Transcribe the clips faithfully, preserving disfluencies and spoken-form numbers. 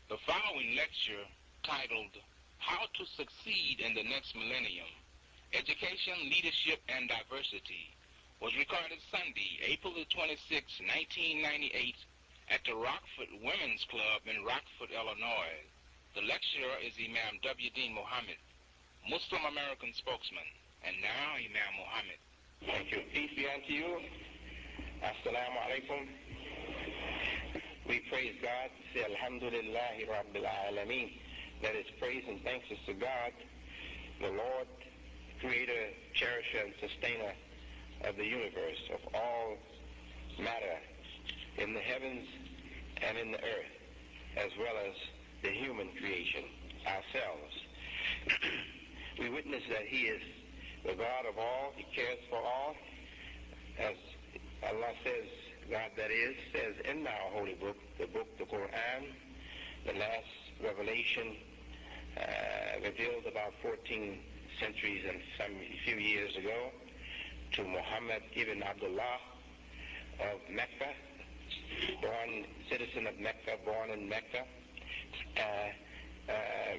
The following lecture, titled How to Succeed in the Next Millennium, Education, Leadership, and Diversity, was recorded Sunday, April the twenty-sixth, nineteen ninety-eight, at the Rockford Women's Club in Rockford, Illinois. The lecturer is Imam W. Dean Muhammad, Muslim American spokesman. And now, Imam Muhammad. Thank you. Peace be unto you. Assalamu alaikum. We praise God. Say Alhamdulillahi Rabbil Alameen. That is praise and thanks is to God, the Lord, creator, cherisher, and sustainer of the universe, of all matter in the heavens and in the earth, as well as the human creation, ourselves. We witness that He is the God of all. He cares for all. As Allah says, God that is, says in our holy book, the book, the Quran, the last revelation uh, revealed about fourteen centuries and some few years ago to Muhammad ibn Abdullah of Mecca, born citizen of Mecca, born in Mecca, uh, uh,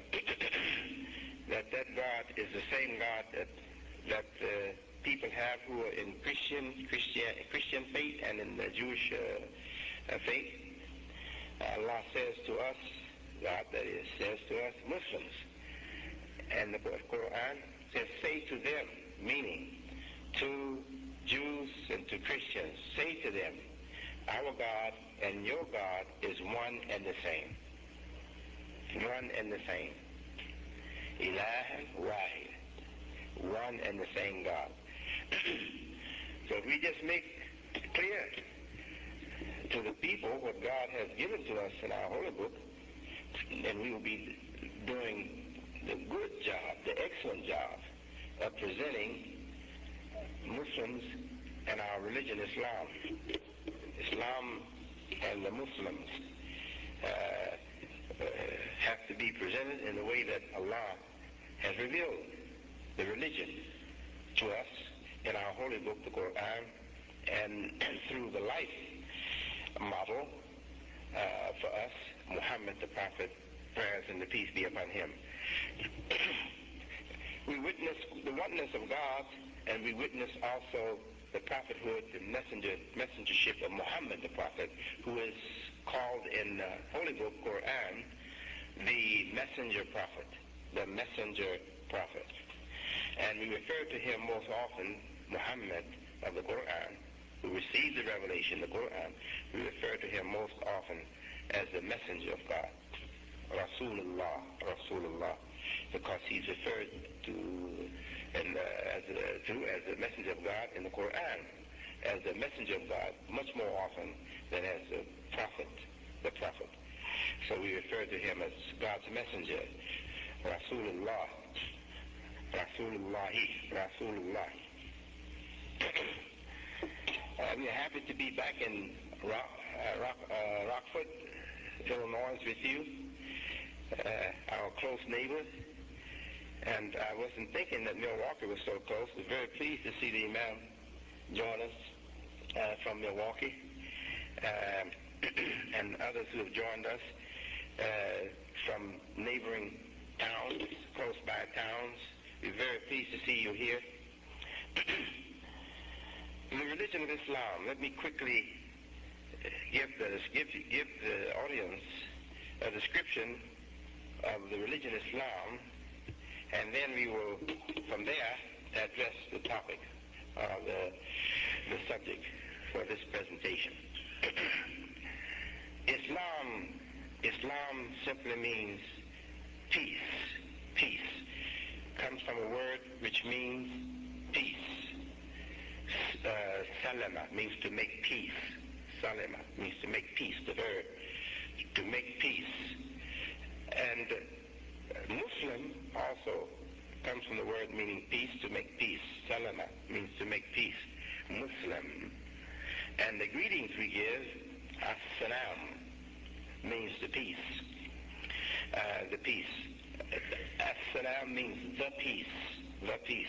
that that God is the same God that that uh, people have who are in Christian Christian Christian faith and in the Jewish uh, uh, faith. Allah says to us, God that is, says to us, Muslims, and the Quran says, say to them, meaning to Jews and to Christians, say to them, our God and your God is one and the same. One and the same. Ilahan Wahid. One and the same God. So if we just make clear to the people what God has given to us in our holy book, then we will be doing the good job, the excellent job of presenting Muslims and our religion, Islam. Islam and the Muslims uh, uh, have to be presented in the way that Allah has revealed the religion to us in our holy book, the Quran, and through the life model uh, for us, Muhammad the Prophet, prayers and the peace be upon him. We witness the oneness of God, and we witness also the prophethood, the messenger, messengership of Muhammad the Prophet, who is called in the holy book, Quran, the messenger prophet, the messenger prophet. And we refer to him most often, Muhammad of the Quran, who received the revelation, the Quran, we refer to him most often as the messenger of God, Rasulullah, Rasulullah, because he's referred to and, uh, as, a, to as the messenger of God in the Quran, as the messenger of God much more often than as the prophet, the prophet. So we refer to him as God's messenger, Rasulullah, Rasulullahi, Rasulullah. uh, we are happy to be back in Rock, uh, Rock, uh, Rockford, Illinois with you, uh, our close neighbors. And I wasn't thinking that Milwaukee was so close. I was very pleased to see the Imam join us uh, from Milwaukee, uh, and others who have joined us uh, from neighboring towns, close by towns. We're very pleased to see you here. In the religion of Islam, let me quickly give the, give, give the audience a description of the religion of Islam, and then we will, from there, address the topic, uh, the, the subject for this presentation. Islam, Islam simply means peace, peace. Comes from a word which means peace. Uh, salama means to make peace. Salama means to make peace, the verb, to make peace. And uh, Muslim also comes from the word meaning peace, to make peace. Salama means to make peace. Muslim. And the greetings we give, as-salam, means the peace. Uh, the peace. As-salam means the peace, the peace.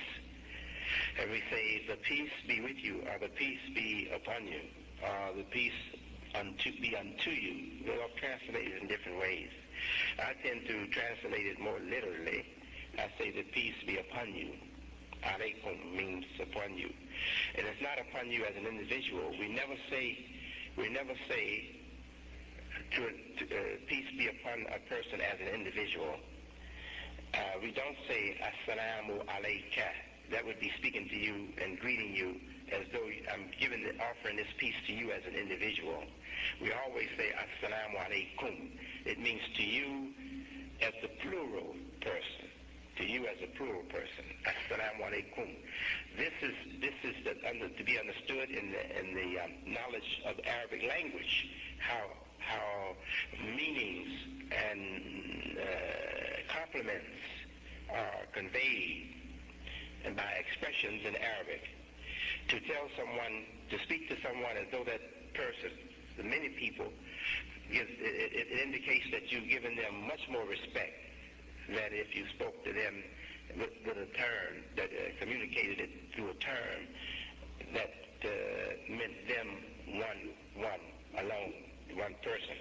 And we say, the peace be with you, or the peace be upon you, or the peace unto be unto you. They're all translated in different ways. I tend to translate it more literally. I say the peace be upon you. Alaykum means upon you. And it's not upon you as an individual. We never say, we never say to, to uh, peace be upon a person as an individual. Uh, we don't say assalamu alayka. That would be speaking to you and greeting you as though I'm giving the offering this peace to you as an individual. We always say assalamu alaykum. It means to you as the plural person. To you as a plural person. Assalamu alaykum. This is this is the, under, to be understood in the in the um, knowledge of Arabic language. How how meanings and uh, compliments are conveyed and by expressions in Arabic. To tell someone, to speak to someone as though that person, the many people, gives, it, it, it indicates that you've given them much more respect than if you spoke to them with, with a term, that uh, communicated it through a term that uh, meant them one, one, alone, one person.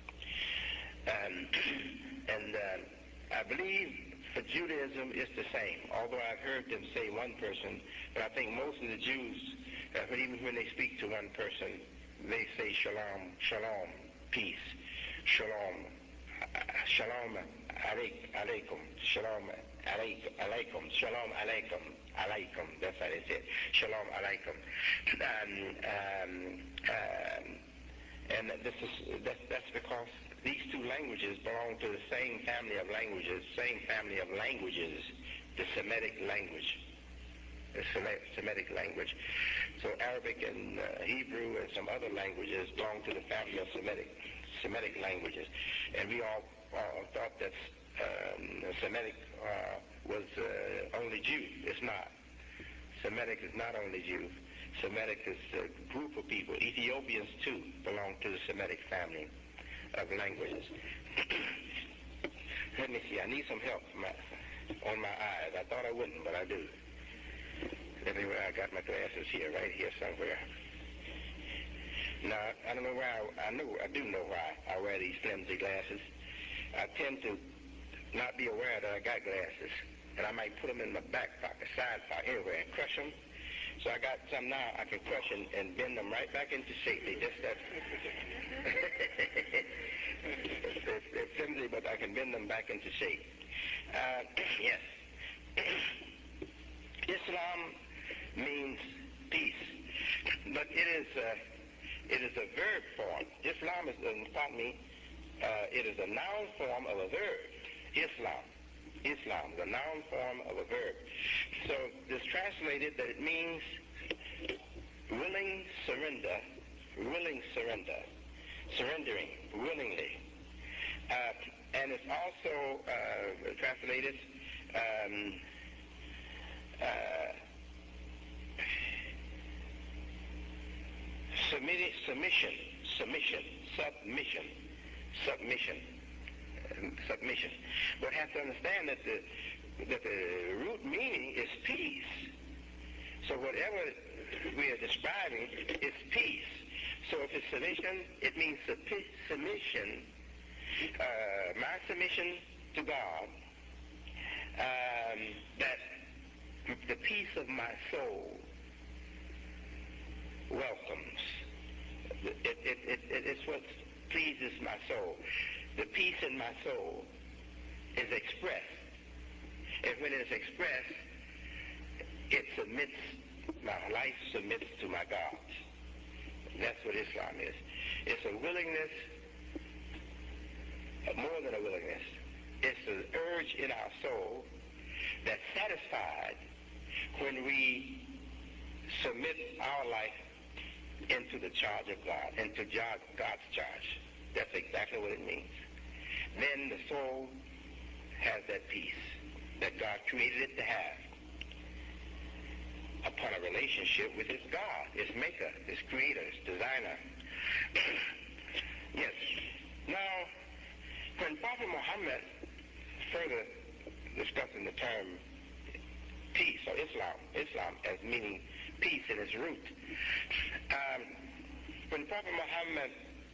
Um, and uh, I believe for Judaism it's the same, although I've heard them say one person, but I think most of the Jews, uh, even when they speak to one person, they say shalom, shalom, peace, shalom, shalom alaykum, shalom alaykum, shalom alaykum, alaykum, that's how they say it, shalom alaykum. Um, um, um, and this is, that's, that's because these two languages belong to the same family of languages, same family of languages, the Semitic language. The Semitic language. So Arabic and uh, Hebrew and some other languages belong to the family of Semitic Semitic languages. And we all uh, thought that um, Semitic uh, was uh, only Jew. It's not. Semitic is not only Jew. Semitic is a group of people. Ethiopians, too, belong to the Semitic family of languages. Let me see. I need some help my, on my eyes. I thought I wouldn't, but I do. Anyway, I got my glasses here, right here somewhere. Now, I don't know why, I, I know, I do know why I wear these flimsy glasses. I tend to not be aware that I got glasses, and I might put them in my back pocket, side pocket, anywhere, and crush them. So I got some now I can crush and, and bend them right back into shape. They just that, they're, they're flimsy, but I can bend them back into shape. Uh, yes. Islam means peace, but it is a, it is a verb form. Islam is, pardon me, uh, it is a noun form of a verb. Islam, Islam, the noun form of a verb. So it's translated that it means willing surrender, willing surrender, surrendering willingly, uh, and it's also uh, translated. Um, uh, Submitting, submission, submission, submission, submission, um, submission. But have to understand that the that the root meaning is peace. So whatever we are describing is peace. So if it's submission, it means submission. Uh, my submission to God. Um, that the peace of my soul welcomes. It, it, it, it, it's what pleases my soul. The peace in my soul is expressed. And when it's expressed, it submits, my life submits to my God. That's what Islam is. It's a willingness, more than a willingness. It's an urge in our soul that's satisfied when we submit our life into the charge of God, into God's charge. That's exactly what it means. Then the soul has that peace that God created it to have upon a relationship with its God, its maker, its creator, its designer. Yes. Now, when Prophet Muhammad, further discussing the term peace, or Islam, Islam as meaning peace in its root. Um, when Prophet Muhammad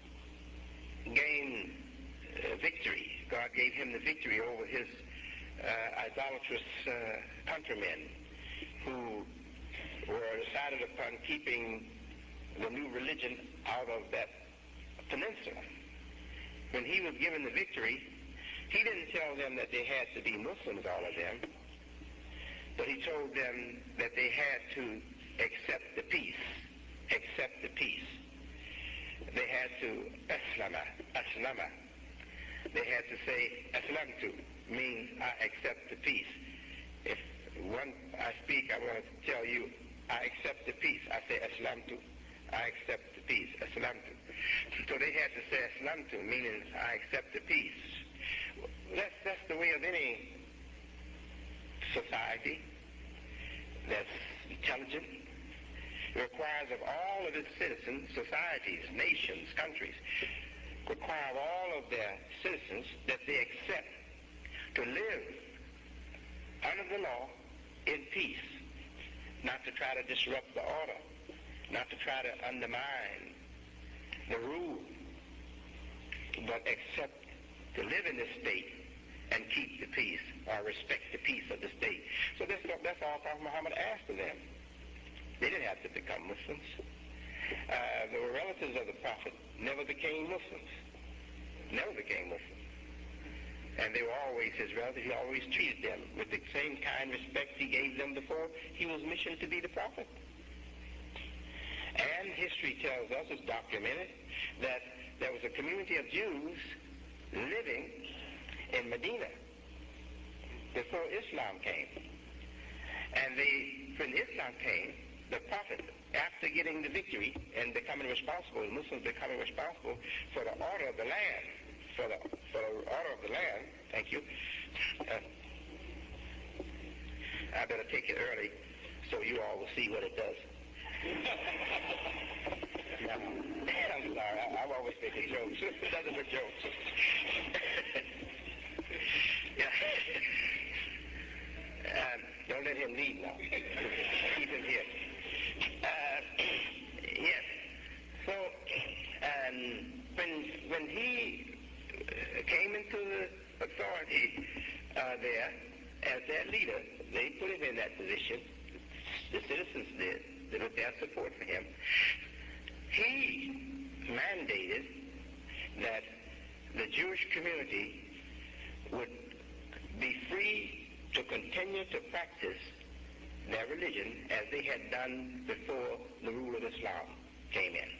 gain uh, victory. God gave him the victory over his uh, idolatrous uh, countrymen who were decided upon keeping the new religion out of that peninsula. When he was given the victory, he didn't tell them that they had to be Muslims, all of them, but he told them that they had to accept the peace, accept the peace. They had to aslama, aslama. They had to say aslamtu, means I accept the peace. If one I speak, I want to tell you, I accept the peace. I say aslamtu, I accept the peace, aslamtu. So they had to say aslamtu, meaning I accept the peace. That's, that's the way of any society that's intelligent. It requires of all of its citizens, societies, nations, countries, require of all of their citizens that they accept to live under the law in peace, not to try to disrupt the order, not to try to undermine the rule, but accept to live in this state and keep the peace, or respect the peace of the state. So that's, that's all Prophet Muhammad asked of them. They didn't have to become Muslims. Uh, the relatives of the Prophet never became Muslims. Never became Muslims. And they were always his relatives. He always treated them with the same kind respect he gave them before he was missioned to be the Prophet. And history tells us, it's documented, that there was a community of Jews living in Medina before Islam came. And they, when Islam came, the Prophet, after getting the victory and becoming responsible, the Muslims becoming responsible for the order of the land, for the, for the order of the land, thank you, uh, I better take it early so you all will see what it does. No, I'm sorry, I, I'm always making jokes. Nothing but jokes. Yeah. Um, don't let him leave now. Keep him here. Uh, yes. So, um, when when he came into the authority uh, there as their leader, they put him in that position. The citizens did, with their support for him. He mandated that the Jewish community would be free to continue to practice their religion as they had done before the rule of Islam came in.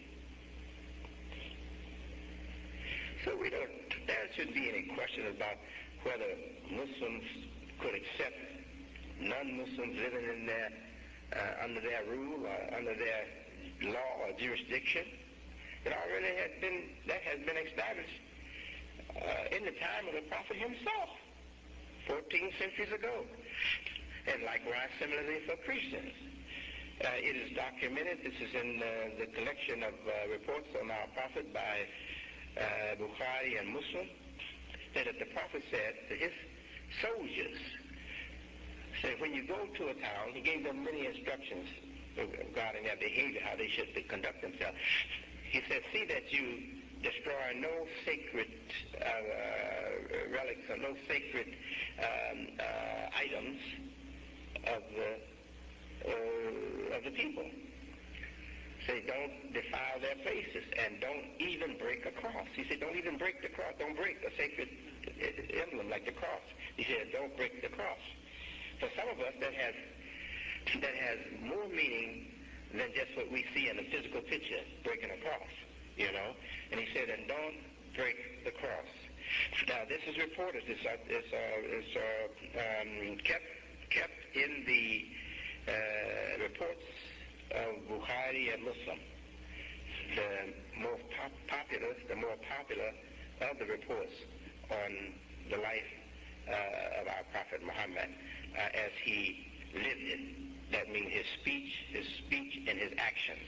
So we don't, there shouldn't be any question about whether Muslims could accept non-Muslims living in their, uh, under their rule or under their law or jurisdiction. It already has been, that has been established uh, in the time of the Prophet himself, fourteen centuries ago. And likewise, similarly for Christians. Uh, it is documented, this is in uh, the collection of uh, reports on our Prophet by uh, Bukhari and Muslim, that the Prophet said to his soldiers, said, when you go to a town, he gave them many instructions regarding their behavior, how they should conduct themselves. He said, see that you destroy no sacred uh, relics or no sacred um, uh, items of the, uh, of the people. Say, don't defile their places, and don't even break a cross. He said, don't even break the cross. Don't break a sacred emblem like the cross. He said, don't break the cross. For some of us, that has that has more meaning than just what we see in a physical picture, breaking a cross, you know. And he said, and don't break the cross. Now, this is reported. This uh, is uh, is uh, um, kept kept in the uh, reports of Bukhari and Muslim. The more pop popular, the more popular of the reports on the life uh, of our Prophet Muhammad uh, as he lived it. That means his speech, his speech and his actions.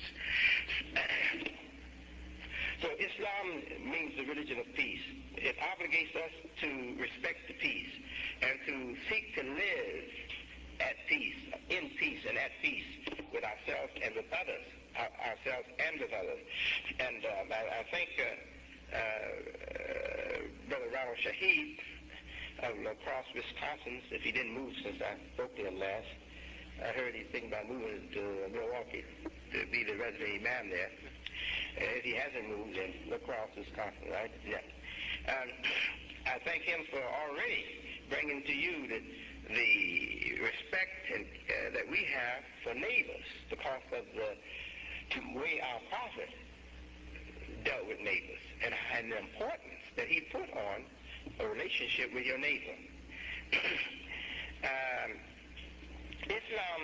So Islam means the religion of peace. It obligates us to respect the peace and to seek to live at peace, in peace and at peace with ourselves and with others, our, ourselves and with others. And um, I, I think uh, uh, uh, Brother Ronald Shaheed of La Crosse, Wisconsin. If he didn't move since I spoke to him last, I heard he's thinking about moving to Milwaukee to be the resident imam there. Uh, if he hasn't moved, then La Crosse, Wisconsin, right? Yeah. Um, I thank him for already bringing to you the, the respect and, uh, that we have for neighbors because of the way our prophet dealt with neighbors and, and the importance that he put on a relationship with your neighbor. um, Islam,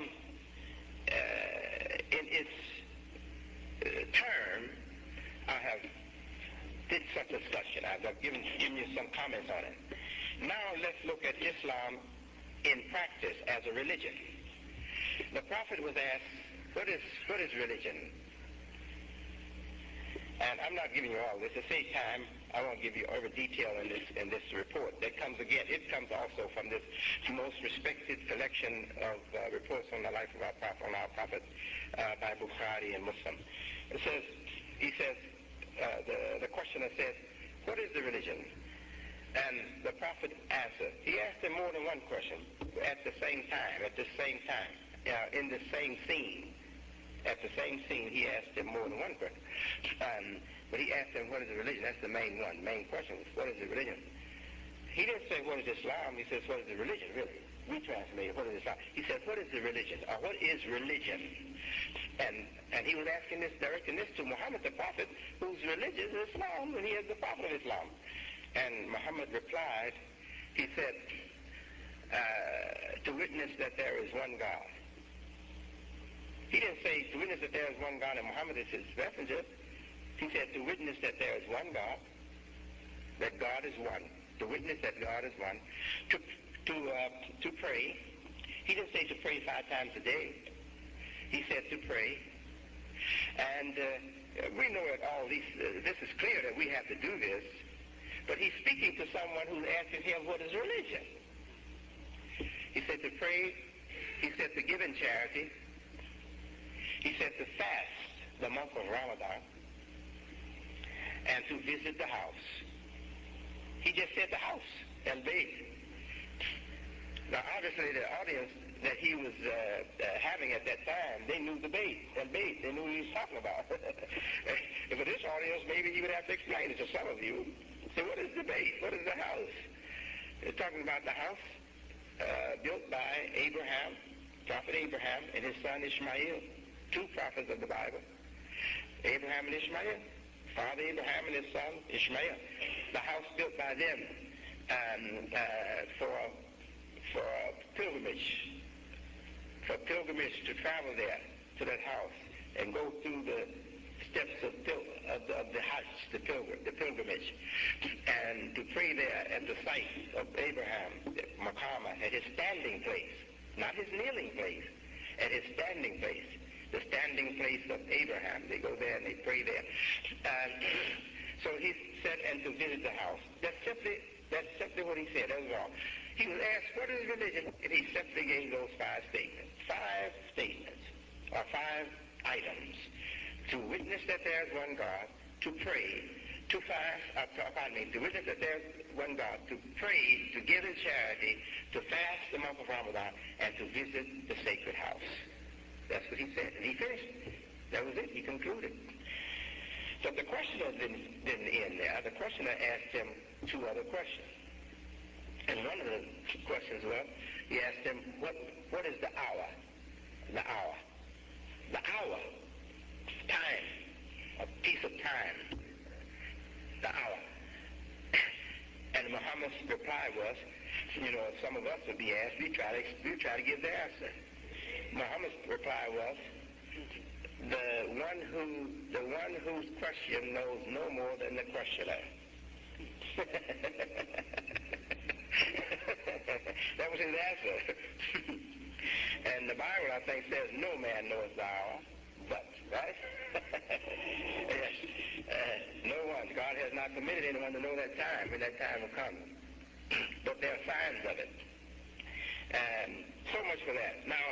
uh, in its uh, term, I have did some discussion. I've given, given you some comments on it. Now let's look at Islam in practice as a religion. The Prophet was asked, what is, what is religion? And I'm not giving you all this. To save time, I won't give you every detail in this in this report. That comes again. It comes also from this most respected collection of uh, reports on the life of our prophet, on our prophet uh, by Bukhari and Muslim. It says, he says, uh, the the questioner says, what is the religion? And the prophet answered. He asked him more than one question at the same time. At the same time, uh, in the same scene. At the same scene, he asked him more than one question. Um, but he asked him, what is the religion? That's the main one. Main question was, what is the religion? He didn't say, what is Islam? He says, what is the religion, really? We translated, what is Islam? He said, what is the religion? Or what is religion? And and he was asking this, directing this to Muhammad the Prophet, whose religion is Islam, and he is the Prophet of Islam. And Muhammad replied, he said, uh, to witness that there is one God. He didn't say to witness that there is one God and Muhammad is his messenger. He said to witness that there is one God, that God is one. To witness that God is one. To to uh, to pray. He didn't say to pray five times a day. He said to pray. And uh, we know that all these, uh, this is clear that we have to do this. But he's speaking to someone who's asking him, what is religion? He said to pray. He said to give in charity. He said to fast the month of Ramadan and to visit the house. He just said the house, al-Bayt. Now, obviously, the audience that he was uh, uh, having at that time, they knew the Bayt, al-Bayt. They knew what he was talking about. And for this audience, maybe he would have to explain it to some of you. So what is the Bayt? What is the house? They're talking about the house uh, built by Abraham, Prophet Abraham, and his son Ishmael. Two prophets of the Bible, Abraham and Ishmael. Father Abraham and his son Ishmael. The house built by them um, uh, for for pilgrimage, for pilgrimage to travel there to that house and go through the steps of, pil- of, the, of the Hajj, the pilgrim, the pilgrimage, and to pray there at the site of Abraham, Maqama, at his standing place, not his kneeling place, at his standing place. The standing place of Abraham. They go there and they pray there. And so he said, and to visit the house. That's simply, that's simply what he said. That was all. He was asked, what is religion? And he simply gave those five statements. Five statements, or five items. To witness that there is one God, to pray, to fast, uh, pardon me, to witness that there is one God, to pray, to give in charity, to fast the month of Ramadan, and to visit the sacred house. That's what he said. And he finished. That was it. He concluded. But the questioner didn't, didn't end there. The questioner asked him two other questions. And one of the questions was, he asked him, what, what is the hour? The hour. The hour. Time. A piece of time. The hour. And Muhammad's reply was, you know, some of us would be asked, we try to, we try to give the answer. Muhammad's reply was, the one who, the one whose question knows no more than the questioner. That was his answer. And the Bible, I think, says, no man knows the hour, but, right? Yes. Uh, no one. God has not permitted anyone to know that time, when that time will come. But there are signs of it. And so much for that. Now,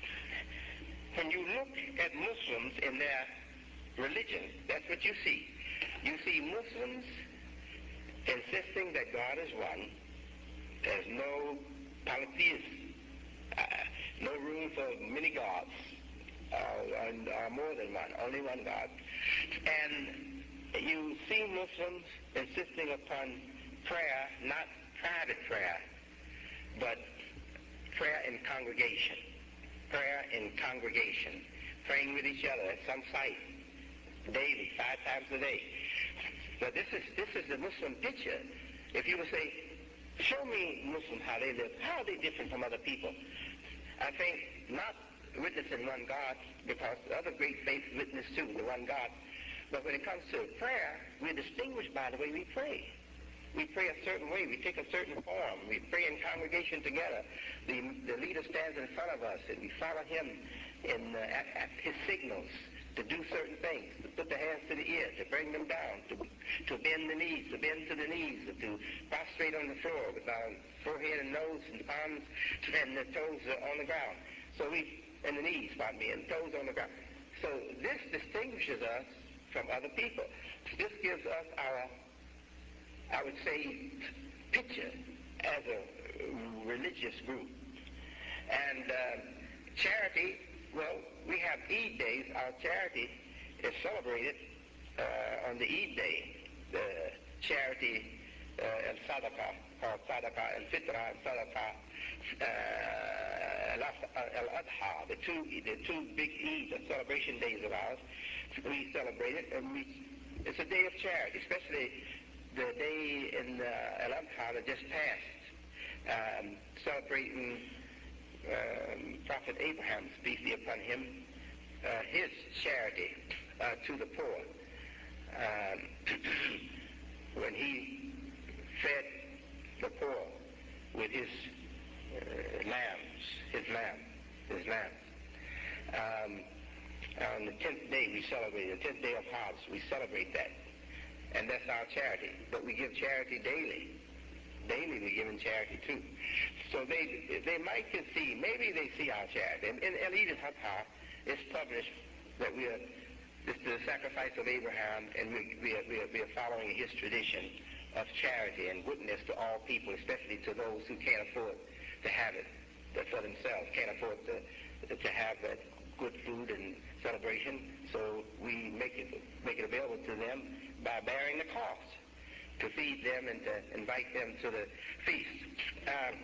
when you look at Muslims in their religion, that's what you see. you see Muslims insisting that God is one. There's no polytheism, uh, no room for many gods, uh, and uh, more than one, only one God. And you see Muslims insisting upon prayer, not private prayer, but prayer in congregation, prayer in congregation, praying with each other at some site, daily, five times a day. But this is this is the Muslim picture. If you would say, show me Muslims how they live, how are they different from other people? I think not witnessing one God, because the other great faiths witness too, the one God. But when it comes to prayer, we're distinguished by the way we pray. We pray a certain way. We take a certain form. We pray in congregation together. The, the leader stands in front of us, and we follow him in uh, at, at his signals to do certain things, to put the hands to the ears, to bring them down, to, to bend the knees, to bend to the knees, to prostrate on the floor with our forehead and nose and the palms and the toes on the ground. So we, and the knees, pardon me, and toes on the ground. So this distinguishes us from other people. This gives us our, I would say, picture as a religious group. And uh, charity, well, we have Eid days. Our charity is celebrated uh, on the Eid day. The charity uh, and Sadaqah, called Sadaqah and Fitrah and Sadaqah, uh, Al-Adha, the two, the two big Eid, the celebration days of ours. We celebrate it, and we, it's a day of charity, especially the day in uh, Al-Adha that just passed, um, celebrating um, Prophet Abraham, peace be upon him, uh, his charity uh, to the poor. Um, when he fed the poor with his uh, lambs, his lamb, his lambs. Um, on the tenth day we celebrate, the tenth day of harvest, we celebrate that. And that's our charity. But we give charity daily. Daily we're giving charity too. So they they might can see, maybe they see our charity. In, in El Eid al-Adha, it's published that we are, it's the sacrifice of Abraham, and we, we, are, we, are, we are following his tradition of charity and goodness to all people, especially to those who can't afford to have it for themselves, can't afford to, to have that good food and celebration. So we make it, make it available to them by bearing the cost to feed them and to invite them to the feast. Um,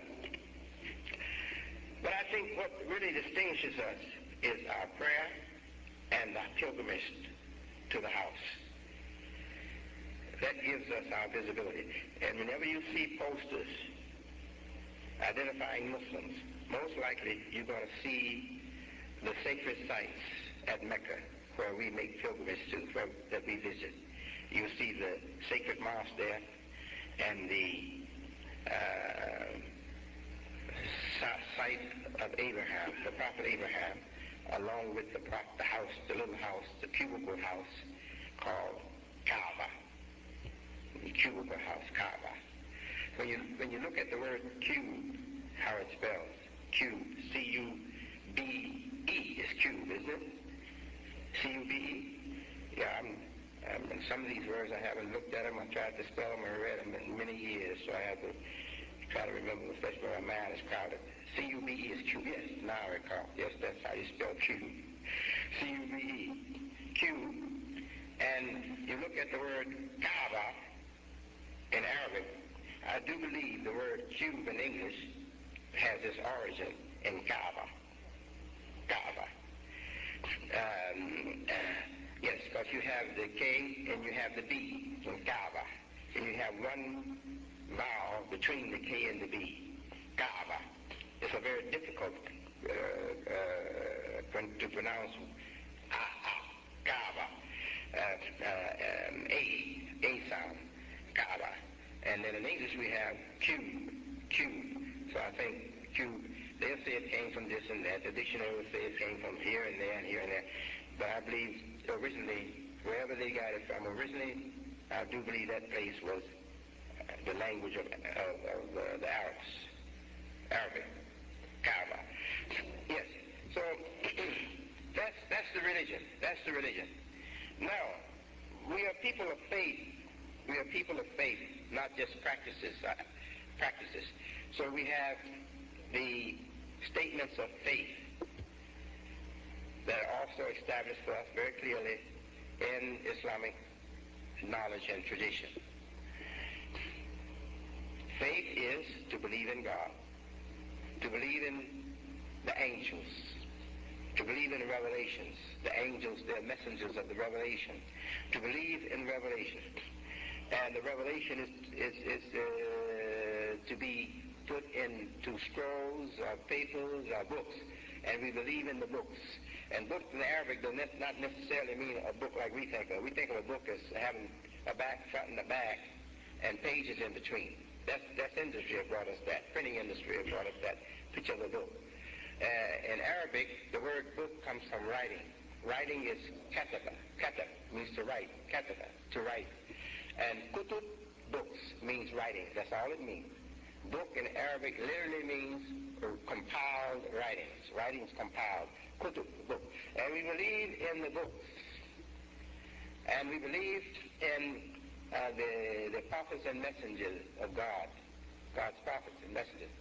but I think what really distinguishes us is our prayer and our pilgrimage to the house. That gives us our visibility. And whenever you see posters identifying Muslims, most likely you're going to see the sacred sites at Mecca where we make pilgrimage to, where, that we visit. You see the sacred mosque there and the uh, site of Abraham, the prophet Abraham, along with the, the house, the little house, the cubicle house called Kaaba. The cubicle house, Kaaba. When you when you look at the word cube, how it spells, cube, C U B E is cube, isn't it? C U B E? Yeah, I'm, I'm, and some of these words I haven't looked at them. I tried to spell them and read them in many years, so I have to try to remember them, especially when my mind is crowded. C U B E is cube. Yes, now I recall. Yes, that's how you spell cube. C U B E, cube. And you look at the word Kaaba in Arabic, I do believe the word cube in English has its origin in Kaaba. Kaaba. Um, yes, because you have the K and you have the B in Kaaba. And you have one vowel between the K and the B. Kaaba. It's a very difficult uh, uh, to pronounce. Ah, ah, Kaaba. Uh, uh, um, A, A sound. Kaaba. And then in English we have cube, cube. So I think cube, they'll say it came from this and that. The dictionary will say it came from here and there and here and there. But I believe originally, wherever they got it from, originally, I do believe that place was the language of, of, of uh, the Arabs, Arabic, Kaaba. Yes, so that's, that's the religion. That's the religion. Now, we are people of faith. We are people of faith, not just practices. Uh, practices. So we have the statements of faith that are also established for us very clearly in Islamic knowledge and tradition. Faith is to believe in God, to believe in the angels, to believe in the revelations. The angels, they're messengers of the revelation. To believe in revelation. And the revelation is, is, is uh, to be put into scrolls, or papers, or books. And we believe in the books. And books in Arabic do not necessarily mean a book like we think of. We think of a book as having a back, front, and a back, and pages in between. That's, that's industry that brought us that. Printing industry that brought us that picture of a book. Uh, in Arabic, the word book comes from writing. Writing is kataba. Katab means to write. Kataba, to write. And kutub, books, means writing. That's all it means. Book in Arabic literally means compiled writings. Writings compiled. Kutub, book. And we believe in the books. And we believe in uh, the, the prophets and messengers of God. God's prophets and messengers.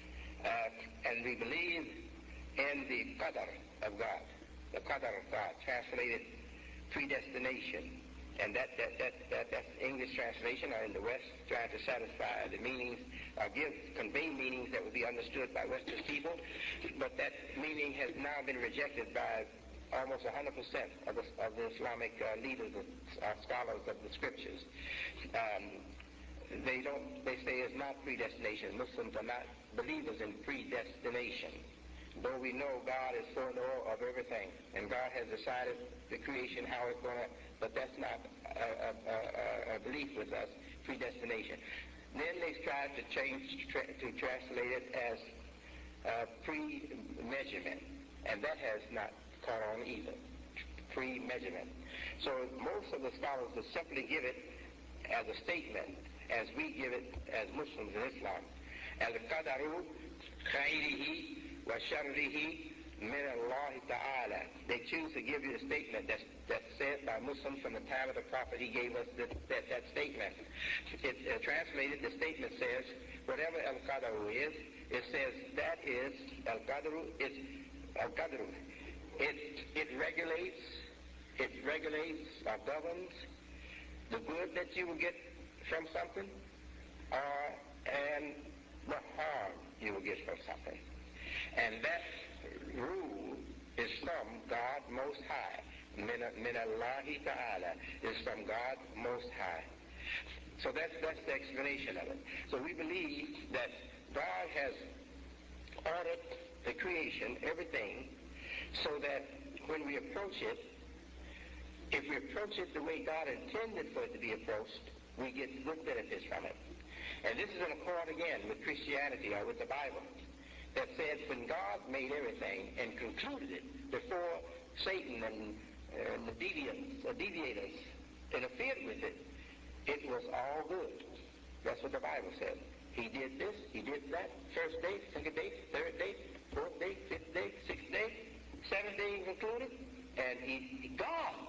Uh, and we believe in the qadar of God. The qadar of God, translated predestination. And that, that, that, that, that's English translation, or in the West, trying to satisfy the meanings, or give, convey meanings that would be understood by Western people. But that meaning has now been rejected by almost one hundred percent of the, of the Islamic uh, leaders, uh, scholars of the scriptures. Um, they don't, they say it's not predestination. Muslims are not believers in predestination. Though we know God is foreknower of everything, and God has decided the creation, how it's going to, but that's not a, a, a, a belief with us, predestination. Then they tried to change, tra- to translate it as uh, pre-measurement, and that has not caught on either, pre-measurement. So most of the scholars will simply give it as a statement, as we give it as Muslims in Islam, as a qadaru khayrihi wa sharrihi min Allah ta'ala. They choose to give you a statement that's, that's said by Muslims from the time of the Prophet. He gave us that, that, that statement. It uh, translated, the statement says, whatever al-qadaru is, it says that is, al-qadaru is, al-qadaru. It, it regulates, it regulates or governs the good that you will get from something, or, and the harm you will get from something. And that rule is from God Most High. Min, min Allahi Ta'ala is from God Most High. So that's, that's the explanation of it. So we believe that God has ordered the creation, everything, so that when we approach it, if we approach it the way God intended for it to be approached, we get good benefits from it. And this is in accord again with Christianity, or with the Bible, that says when God made everything and concluded it before Satan and, and the deviants, uh, deviators interfered with it, it was all good. That's what the Bible says. He did this, he did that, first day, second day, third day, fourth day, fifth day, sixth day, seventh day included, and he, God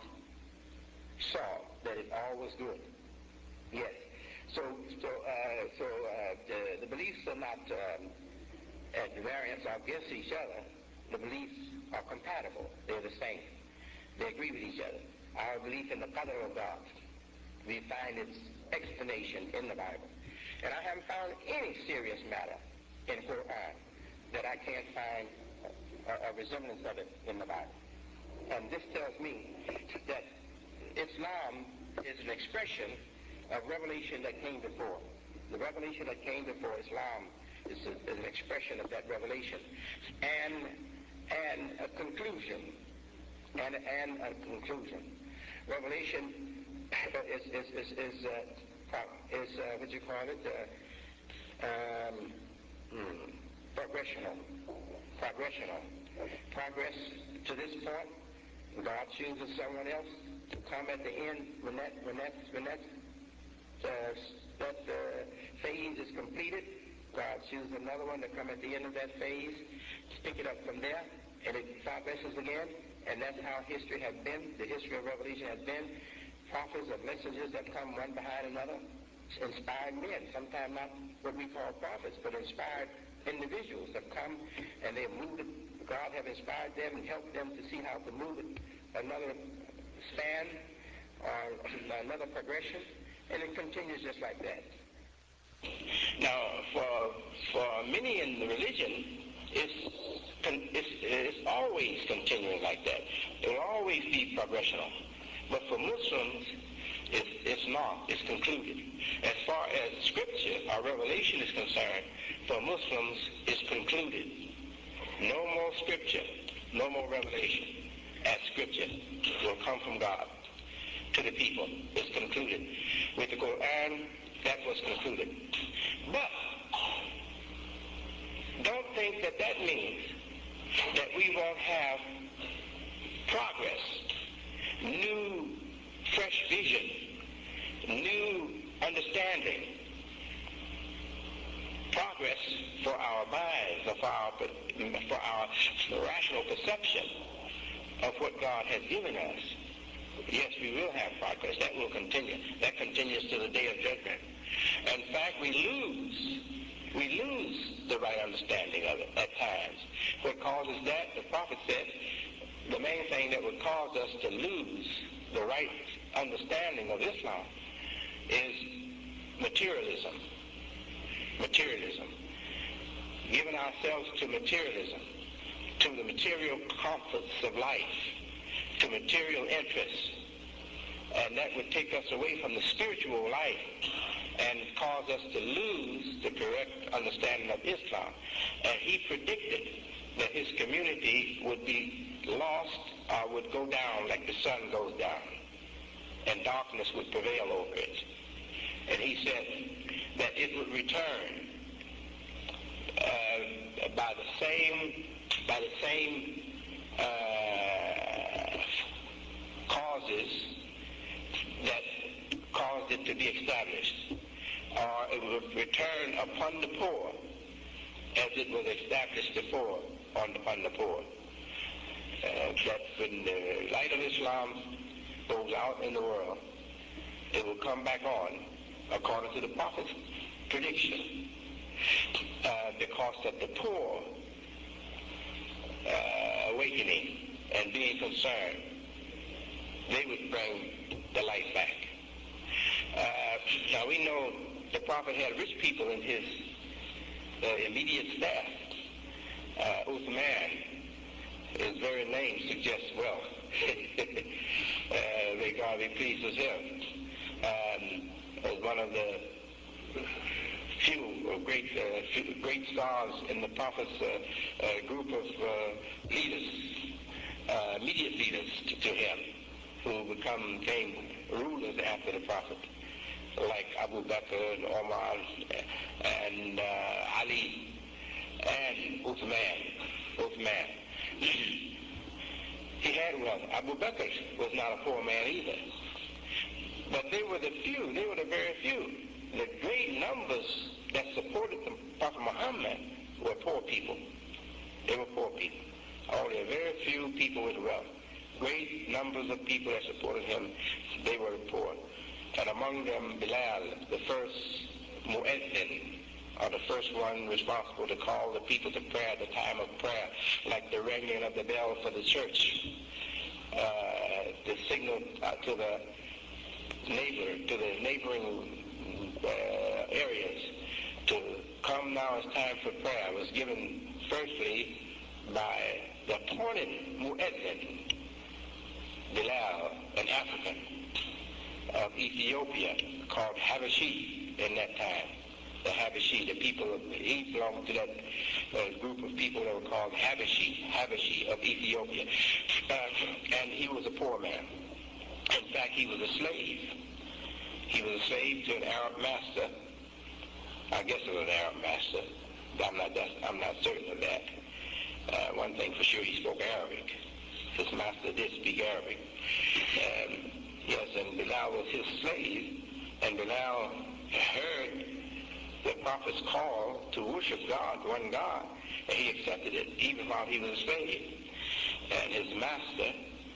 saw that it all was good. Yes. So, so, uh, so uh, the, the beliefs are not um, at variance or against each other. The beliefs are compatible. They're the same. They agree with each other. Our belief in the qadr of God, we find its explanation in the Bible. And I haven't found any serious matter in Quran that I can't find a, a resemblance of it in the Bible. And this tells me that Islam is an expression of revelation that came before. The revelation that came before Islam is, a, is an expression of that revelation. And and a conclusion. And and a conclusion. Revelation is is is is, uh, is uh, what you call it? Uh, um, hmm, progressional. Progressional. Progress to this point. God chooses someone else to come at the end when that when that when that uh, that uh, phase is completed. God chooses another one to come at the end of that phase, pick it up from there, and it progresses again. And that's how history has been. The history of revelation has been prophets or messengers that come one behind another, inspired men, sometimes not what we call prophets, but inspired individuals have come and they have moved it. God have inspired them and helped them to see how to move it another span or another progression, and it continues just like that. Now, for for many in the religion, it's, it's, it's always continuing like that. It will always be progressional. But for Muslims, it's, it's not. It's concluded. As far as Scripture or revelation is concerned, for Muslims, it's concluded. No more Scripture, no more revelation. As Scripture will come from God to the people. It's concluded. With the Quran, that was concluded. But don't think that that means that we won't have progress, new, fresh vision, new understanding, progress for our minds, or for our, for our rational perception of what God has given us. Yes, we will have progress. That will continue. That continues to the day of judgment. In fact, we lose, we lose the right understanding of it at times. What causes that, the prophet said, the main thing that would cause us to lose the right understanding of Islam is materialism. Materialism. Giving ourselves to materialism, to the material comforts of life, to material interests. And that would take us away from the spiritual life and cause us to lose the correct understanding of Islam. And he predicted that his community would be lost or would go down like the sun goes down, and darkness would prevail over it. And he said that it would return uh, by the same by the same uh, causes that caused it to be established, or it would return upon the poor as it was established before on upon the poor. Uh, that when the light of Islam goes out in the world, it will come back on according to the prophet's prediction, uh, because of the poor uh, awakening and being concerned. They would bring the light back. Uh, now we know the prophet had rich people in his uh, immediate staff. Uh, Uthman, his very name suggests wealth. uh, may God be pleased with him. Um, as one of the few great uh, few great stars in the prophet's uh, uh, group of uh, leaders, uh, immediate leaders to, to him, who become became rulers after the prophet, like Abu Bakr and Omar and uh, Ali and Uthman. Uthman. He had wealth. Abu Bakr was not a poor man either. But they were the few, they were the very few. The great numbers that supported the Prophet Muhammad were poor people. They were poor people. Only a very few people with wealth. Great numbers of people that supported him, they were poor. And among them, Bilal, the first muezzin, or the first one responsible to call the people to prayer at the time of prayer, like the ringing of the bell for the church, uh, the signal uh, to the neighbor, to the neighboring uh, areas to come now, it's time for prayer, was given firstly by the appointed muezzin, Bilal, an African of Ethiopia, called Habashi in that time. The Habashi, the people of, he belonged to that uh, group of people that were called Habashi, Habashi of Ethiopia. Uh, and he was a poor man. In fact, he was a slave. He was a slave to an Arab master. I guess it was an Arab master. I'm not, that, I'm not certain of that. Uh, one thing for sure, he spoke Arabic. His master did speak Arabic. Um, yes, and Bilal was his slave, and Bilal heard the prophet's call to worship God, one God, and he accepted it even while he was a slave. And his master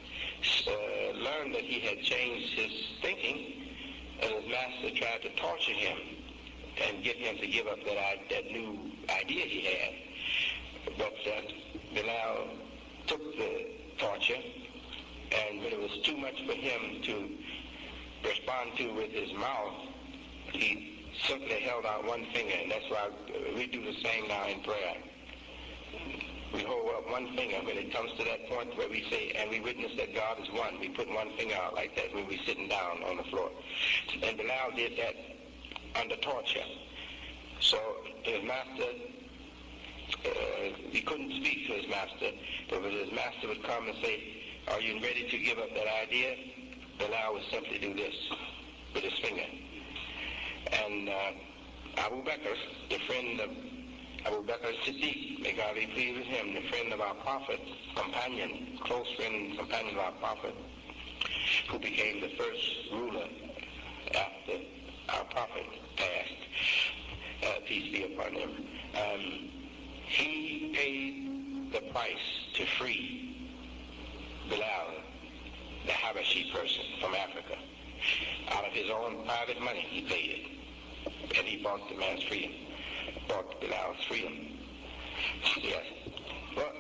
uh, learned that he had changed his thinking, and his master tried to torture him and get him to give up that, that new idea he had. But uh, Bilal took the torture, and when it was too much for him to respond to with his mouth, he simply held out one finger, and that's why we do the same now in prayer. We hold up one finger when it comes to that point where we say, and we witness that God is one. We put one finger out like that when we're sitting down on the floor. And Bilal did that under torture. So his master, uh, he couldn't speak to his master, but when his master would come and say, are you ready to give up that idea? Bilal would simply do this with his finger. And uh, Abu Bakr, the friend of Abu Bakr Siddiq, may God be pleased with him, the friend of our prophet, companion, close friend, companion of our prophet, who became the first ruler after our prophet passed, uh, peace be upon him. Um, he paid the price to free Bilal, the Habashi person from Africa. Out of his own private money, he paid it. And he bought the man's freedom. Bought Bilal's freedom. Yes. But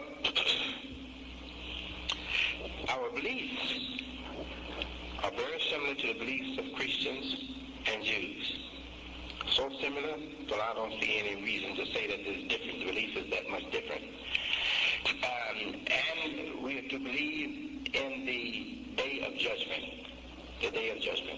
our beliefs are very similar to the beliefs of Christians and Jews. So similar, but I don't see any reason to say that there's different. The belief is that much different. Um, and we are to believe in the day of judgment. The day of judgment.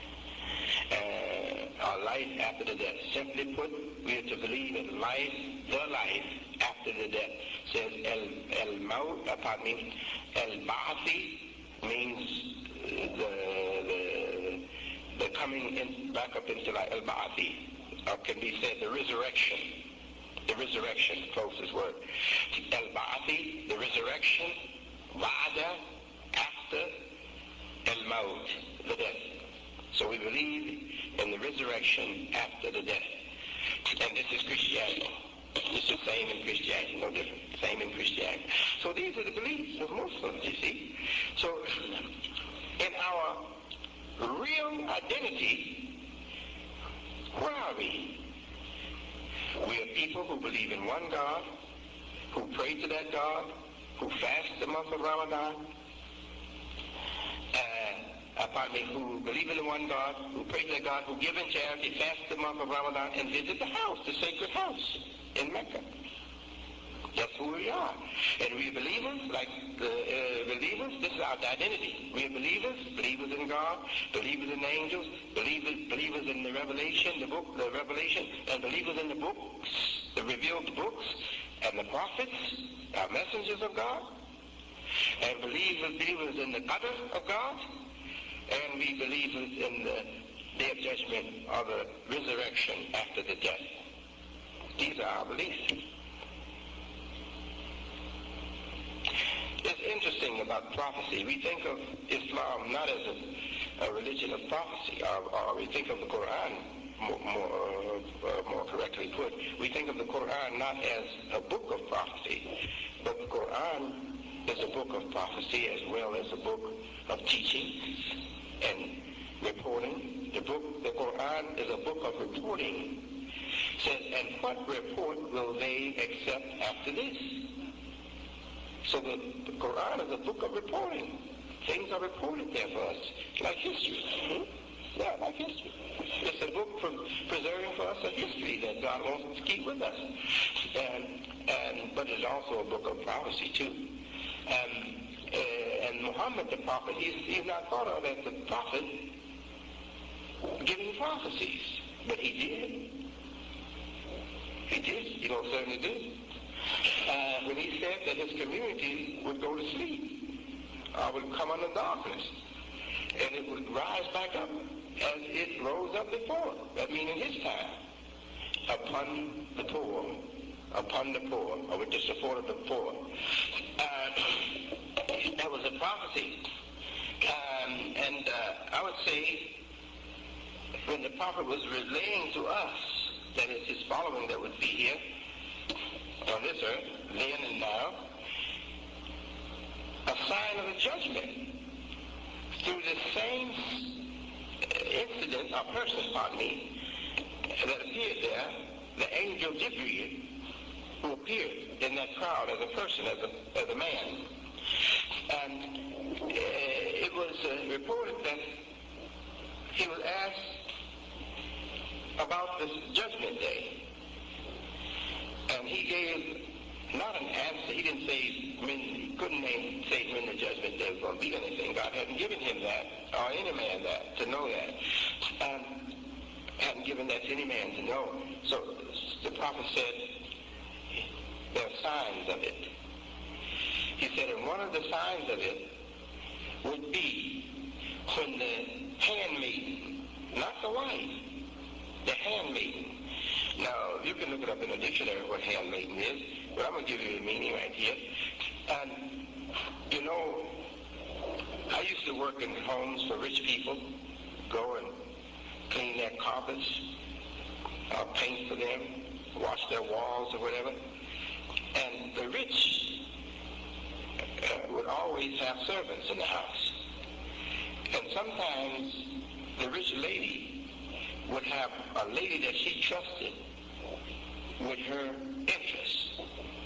Uh, our life after the death. Simply put, we are to believe in life, the life after the death. It says el el maut, uh, pardon me, el ba'athi means the the the coming in back up into life. El ba'athi, or can be said the resurrection. The resurrection, closest word. El ba'athi, the resurrection. Ba'da, after el maut, the death. So we believe in the resurrection after the death. And this is Christianity. This is the same in Christianity, no different. Same in Christianity. So these are the beliefs of Muslims, you see. So in our real identity, where are we? We are people who believe in one God, who pray to that God, who fast the month of Ramadan, uh, pardon me, who believe in the one God, who pray to God, who give in charity, fast the month of Ramadan, and visit the house, the sacred house in Mecca. That's who we are. And we are believers, like the uh, believers, this is our identity. We are believers, believers in God, believers in angels, believers, believers in the Revelation, the book, the Revelation, and believers in the books, the revealed books, and the prophets, our messengers of God, and believers, believers in the qadr of God, and we believe in the day of judgment or the resurrection after the death. These are our beliefs. It's interesting about prophecy. We think of Islam not as a, a religion of prophecy, or, or we think of the Quran more, more, uh, more correctly put. We think of the Quran not as a book of prophecy, but the Quran is a book of prophecy as well as a book of teaching and reporting. The book, the Quran is a book of reporting. It says, and what report will they accept after this? So the, the Quran is a book of reporting. Things are reported there for us, like history. Hmm? Yeah, like history. It's a book for preserving for us a history that God wants to keep with us. And, and but it's also a book of prophecy too. Um, uh, and Muhammad the prophet, he's, he's not thought of as the prophet giving prophecies, but he did. He did. He most certainly did. Uh, when he said that his community would go to sleep, or would come under darkness, and it would rise back up as it rose up before. That means in his time, upon the poor, upon the poor, or with the support of the poor. Uh, that was a prophecy. Um, and uh, I would say, when the prophet was relaying to us, that is his following that would be here on this earth, then and now, a sign of the judgment through the same incident, or person, pardon me, that appeared there, the angel Gabriel, who appeared in that crowd as a person, as a, as a man. And uh, it was uh, reported that he was asked about the judgment day. And he gave not an answer. He didn't say when, he couldn't name, say when the judgment day was going to be anything. God hadn't given him that, or any man that, to know that. And hadn't given that to any man to know. So the prophet said, there are signs of it. He said, and one of the signs of it would be when the handmaiden, not the wife, the handmaiden. Now, you can look it up in the dictionary what handmaiden is, but I'm going to give you the meaning right here. And, you know, I used to work in homes for rich people, go and clean their carpets, uh, paint for them, wash their walls or whatever. And the rich uh, would always have servants in the house. And sometimes the rich lady would have a lady that she trusted with her interests.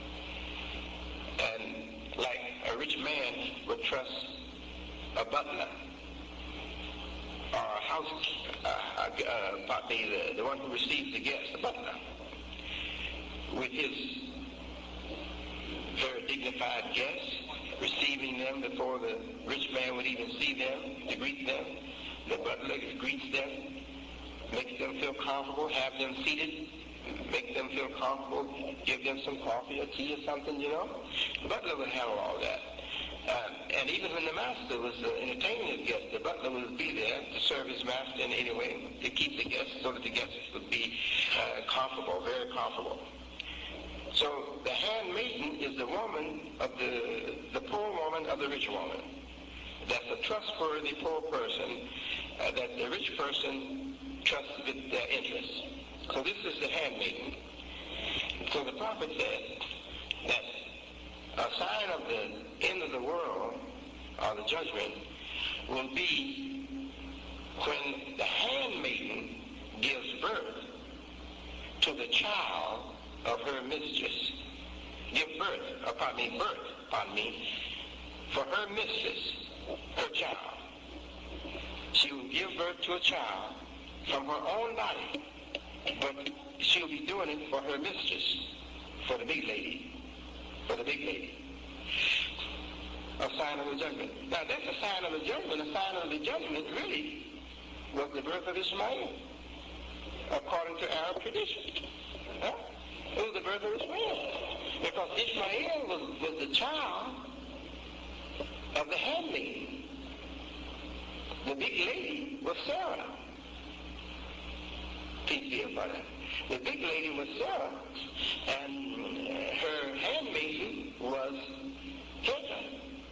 And like a rich man would trust a butler or a house, uh, uh, uh, the, the one who receives the guests, the butler, with his very dignified guests, receiving them before the rich man would even see them, to greet them. The butler greets them, makes them feel comfortable, have them seated, make them feel comfortable, give them some coffee or tea or something, you know. The butler would handle all that. Uh, and even when the master was uh, entertaining his guests, the butler would be there to serve his master in any way, to keep the guests so that the guests would be uh, comfortable, very comfortable. So the handmaiden is the woman of the, the poor woman of the rich woman. That's a trustworthy poor person uh, that the rich person trusts with their interests. So this is the handmaiden. So the prophet said that a sign of the end of the world, or the judgment, will be when the handmaiden gives birth to the child of her mistress. Give birth, or pardon me, birth, pardon me, for her mistress, her child. She will give birth to a child from her own body, but she'll be doing it for her mistress, for the big lady, for the big lady. A sign of the judgment. Now that's a sign of the judgment. A sign of the judgment really was the birth of Ishmael, according to Arab tradition. Huh? It was the birth of Ishmael. Because Ishmael was, was the child of the handmaiden. The big lady was Sarah. Peace be upon her. The big lady was Sarah, and uh, her handmaiden was Hagar.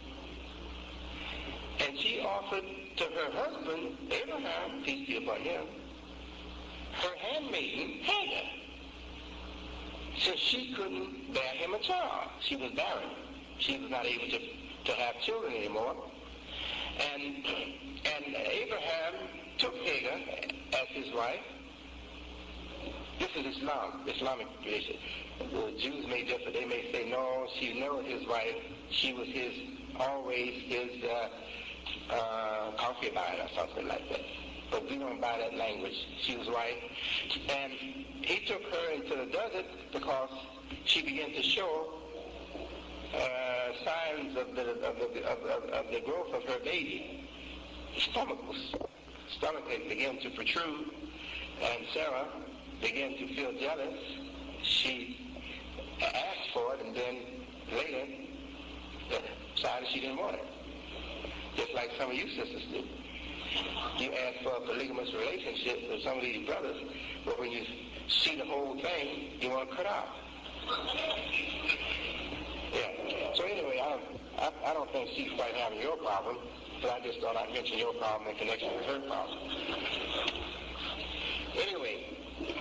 And she offered to her husband, Abraham, peace be upon him, her handmaiden, Hagar. Since she couldn't bear him a child. She was barren. She was not able to, to have children anymore. And, and Abraham took Hagar as his wife. This is Islam, Islamic tradition. The Jews may differ. They may say, no, she was never his wife. She was his, always his uh, uh, concubine or something like that. But we don't buy that language. She was wife. And he took her into the desert because she began to show uh, signs of the, of, the, of, of, of the growth of her baby. Stomach was, stomach began to protrude, and Sarah began to feel jealous. She asked for it, and then later decided she didn't want it. Just like some of you sisters do. You ask for a polygamous relationship with some of these brothers, but when you see the whole thing, you want to cut out. Yeah. So anyway, I don't, I, I don't think she's quite having your problem, but I just thought I'd mention your problem in connection with her problem. Anyway,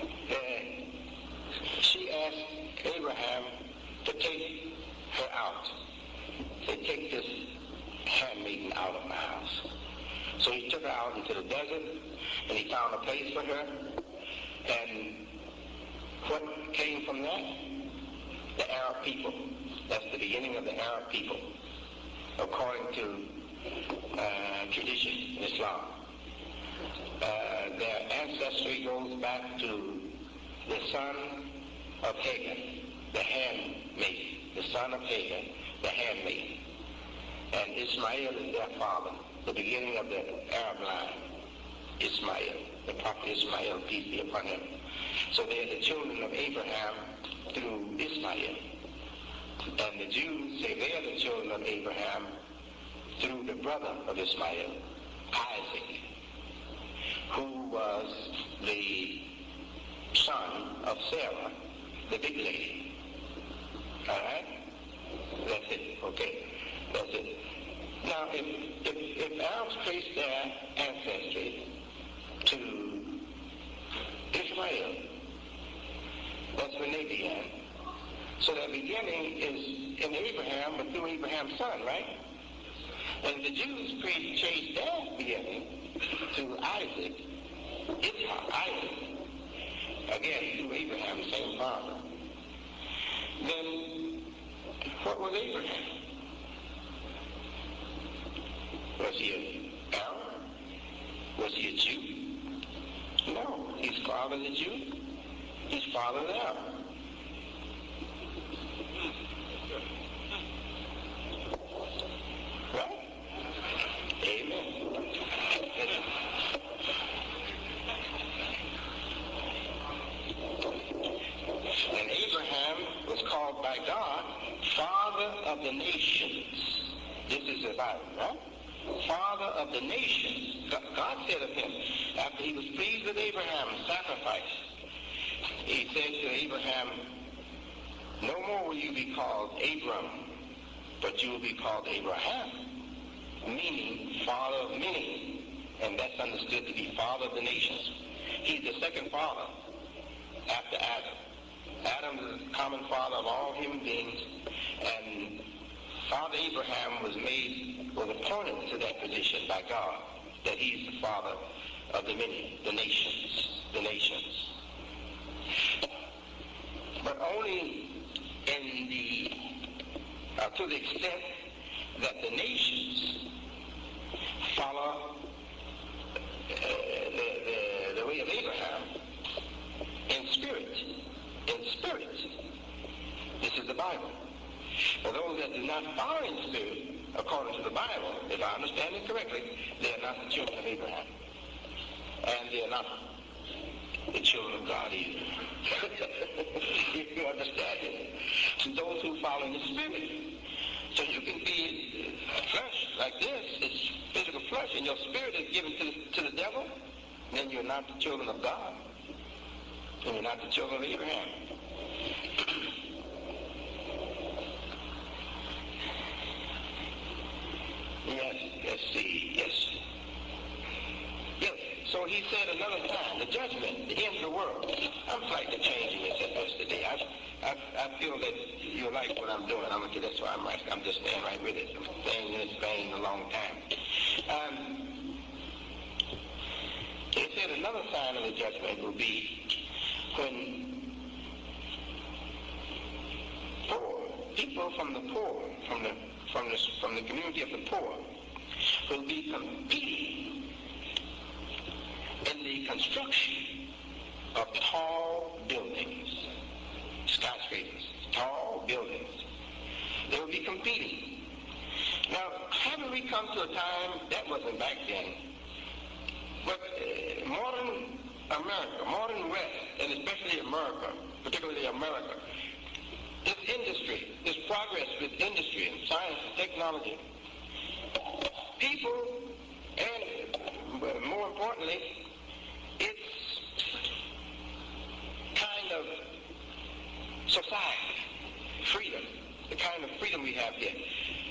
uh, she asked Abraham to take her out. Say, take this handmaiden out of my house. So he took her out into the desert, and he found a place for her. And what came from that? The Arab people. That's the beginning of the Arab people, according to uh, tradition, Islam. Uh, their ancestry goes back to the son of Hagar, the handmaid, the son of Hagar, the handmaid. And Ismail is their father, the beginning of the Arab line. Ismail, the prophet Ismail, peace be upon him. So they are the children of Abraham through Ismail. And the Jews say they are the children of Abraham through the brother of Ismail, Isaac, who was the son of Sarah, the big lady. All right? That's it. Okay. That's it. Now, if, if, if Arabs trace their ancestry to Israel, that's when they began. So their beginning is in Abraham, but through Abraham's son, right? And the Jews trace their beginning to Isaac, Ishmael, Isaac, again through Abraham, the same father. Then, what was Abraham? Was he an Arab? Was he a Jew? No, his father is a Jew. His father is an Arab. Right? Amen. And Abraham was called by God Father of the Nations. This is the Bible, right? Father of the nations. God said of him, after he was pleased with Abraham's sacrifice, he said to Abraham, no more will you be called Abram, but you will be called Abraham, meaning father of many. And that's understood to be father of the nations. He's the second father after Adam. Adam is the common father of all human beings, and Father Abraham was made, was appointed to that position by God, that he's the father of the many, the nations, the nations. But only in the, uh, to the extent that the nations follow uh, the, the, the way of Abraham in spirit, in spirit. This is the Bible. For those that do not follow in spirit, according to the Bible, if I understand it correctly, they are not the children of Abraham. And they are not the children of God either. If you understand it. So those who follow in the spirit. So you can be flesh like this, it's physical flesh, and your spirit is given to the, to the devil, then you're not the children of God. And you're not the children of Abraham. Yes, let's see, yes. Yes, so he said another time, the judgment, the end of the world. I'm slightly changing this yesterday. I, I, I feel that you like what I'm doing. I'm, that's why I'm, right, I'm just staying right with it. I'm staying in this vein a long time. Um, he said another sign of the judgment will be when poor, people from the poor, from the from the from the community of the poor, will be competing in the construction of tall buildings, skyscrapers, tall buildings. They will be competing. Now, haven't we come to a time, that wasn't back then, but uh, modern America, modern West, and especially America, particularly America, this industry, this progress with industry and science and technology, people, and more importantly, it's kind of society, freedom, the kind of freedom we have here.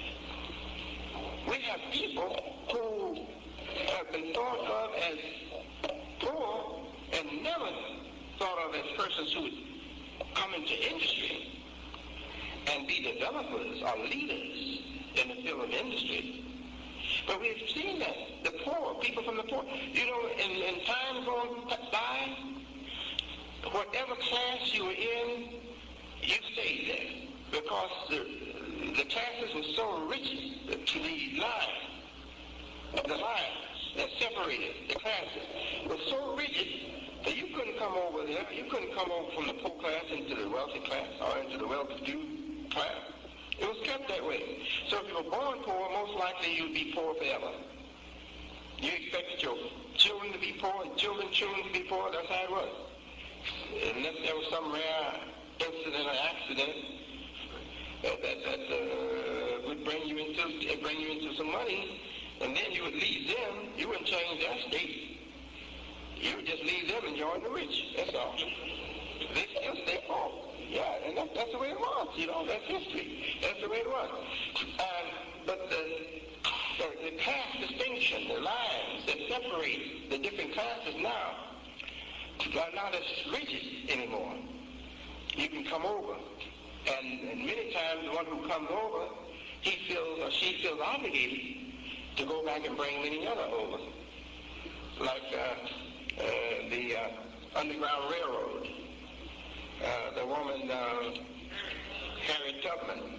We have people who have been thought of as poor and never thought of as persons who would come into industry and be developers or leaders in the field of industry. But we've seen that. The poor, people from the poor. You know, in, in time going by, whatever class you were in, you stayed there. Because the, the classes were so rigid to the line, the lines that separated the classes was so rigid that you couldn't come over there. You couldn't come over from the poor class into the wealthy class or into the well-to-do class. It was kept that way. So if you were born poor, most likely you'd be poor forever. You expected your children to be poor, and children's children to be poor. That's how it was. Unless there was some rare incident or accident that, that, that uh, would bring you into bring you into some money, and then you would leave them. You wouldn't change their state. You would just leave them and join the rich. That's all. They still stay poor. Yeah, and that, that's the way it was. You know, that's history. That's the way it was. Um, but the, the, the class distinction, the lines that separate the different classes now are not as rigid anymore. You can come over. And, and many times the one who comes over, he feels or she feels obligated to go back and bring many other over. Like uh, uh, the uh, Underground Railroad. Uh, the woman, uh, Harriet Tubman,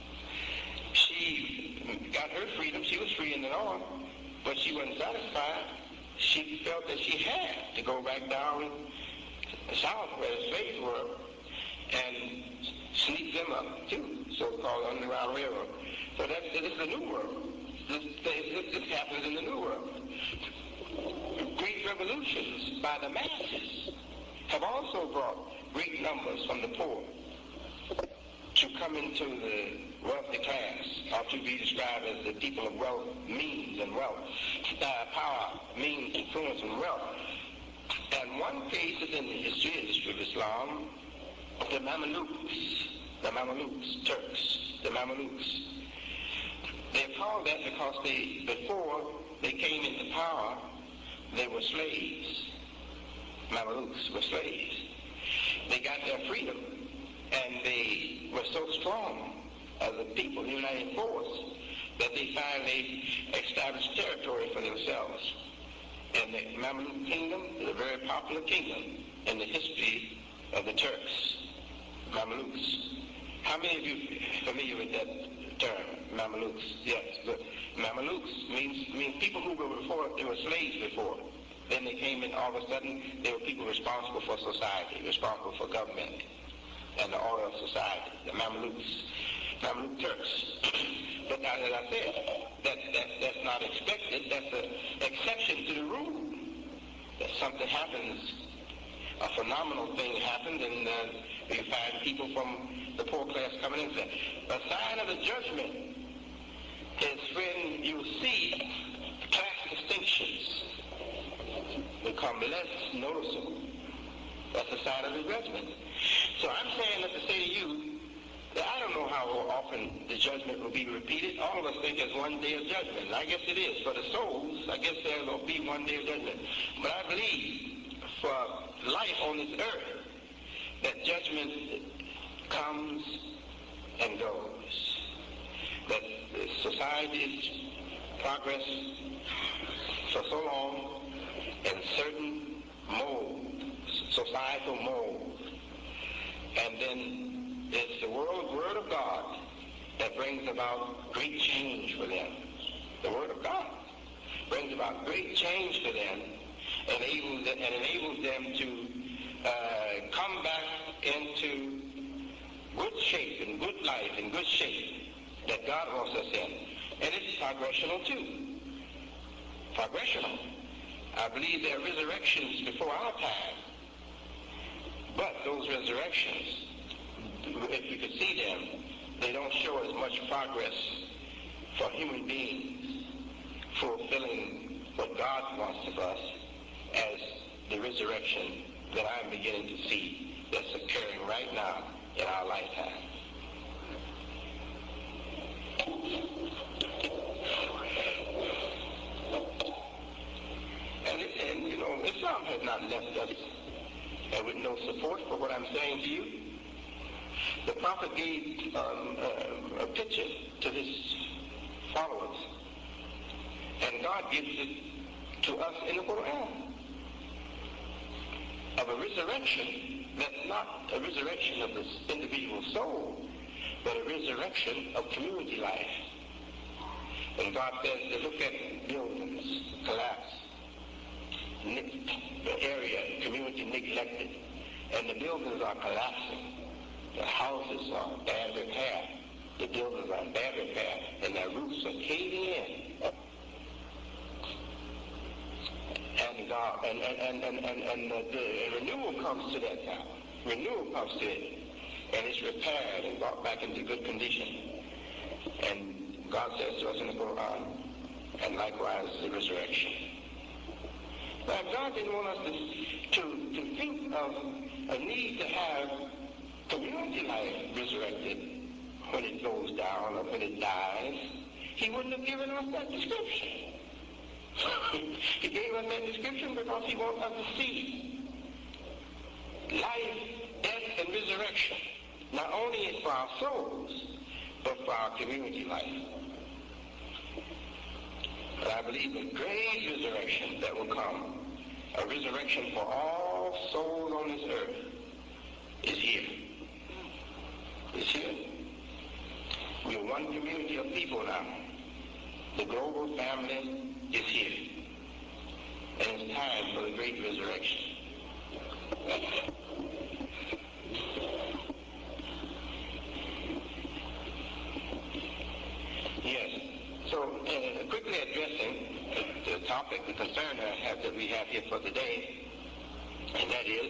she got her freedom. She was free in the North, but she wasn't satisfied. She felt that she had to go back down south where the slaves were and sneak them up too, so-called Underground Railroad. So that's, this is the New World. This, this, this happens in the New World. Great revolutions by the masses have also brought great numbers from the poor to come into the wealthy class, or to be described as the people of wealth, means, and wealth, uh, power, means, influence, and wealth. And one case is in the history, history of Islam, the Mamelukes, the Mamelukes, Turks, the Mamelukes. They're called that because they, before they came into power, they were slaves. Mamelukes were slaves. They got their freedom, and they were so strong as a people, the united force, that they finally established territory for themselves. And the Mameluke kingdom is a very popular kingdom in the history of the Turks, Mamelukes. How many of you are familiar with that term, Mamelukes? Yes, but Mamelukes means, means people who were before, they were slaves before. Then they came in, all of a sudden, they were people responsible for society, responsible for government and the order of society, the Mamelukes, Mameluke Turks. But as I said, that, that, that's not expected. That's an exception to the rule. That something happens, a phenomenal thing happens, and uh, you find people from the poor class coming in. A sign of the judgment is when you see class distinctions become less noticeable. That's the sign of the judgment. So I'm saying that to say to you that I don't know how often the judgment will be repeated. All of us think there's one day of judgment. And I guess it is. For the souls, I guess there will be one day of judgment. But I believe for life on this earth that judgment comes and goes. That society's progress for so long in certain molds, societal molds, and then it's the world, Word of God that brings about great change for them. The Word of God brings about great change for them, enables them, and enables them to uh, come back into good shape and good life and good shape that God wants us in. And it's progressional too. Progressional. I believe there are resurrections before our time. But those resurrections, if you could see them, they don't show as much progress for human beings fulfilling what God wants of us as the resurrection that I'm beginning to see that's occurring right now in our lifetime. And, and you know, Islam has not left us uh, with no support for what I'm saying to you. The Prophet gave um, uh, a picture to his followers And God gives it to us in the Quran of a resurrection that's not a resurrection of this individual soul, but a resurrection of community life. And God says to look at buildings collapse, the area, community neglected, and the buildings are collapsing. The houses are in bad repair. The buildings are in bad repair, and their roofs are caving in. And God, and and and and and, and the, the renewal comes to that town. Renewal comes to it, and it's repaired and brought back into good condition. And God says to us in the Quran, and likewise the resurrection. Now, God didn't want us to, to, to think of a need to have community life resurrected when it goes down or when it dies. He wouldn't have given us that description. He gave us that description because he wants us to see life, death, and resurrection, not only for our souls, but for our community life. But I believe a great resurrection that will come, a resurrection for all souls on this earth, is here. It's here. We are one community of people now. The global family is here. And it's time for the great resurrection. Yes. So, uh, quickly addressing the, the topic, the concern I have that we have here for today, and that is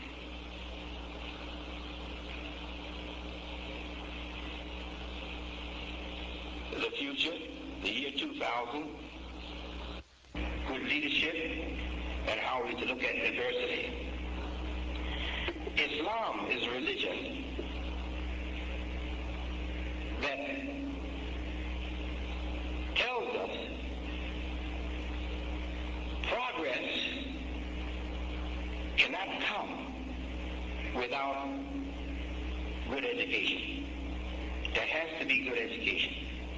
the future, the year two thousand, good leadership, and how we to look at diversity. Islam is a religion that tells us progress cannot come without good education. There has to be good education.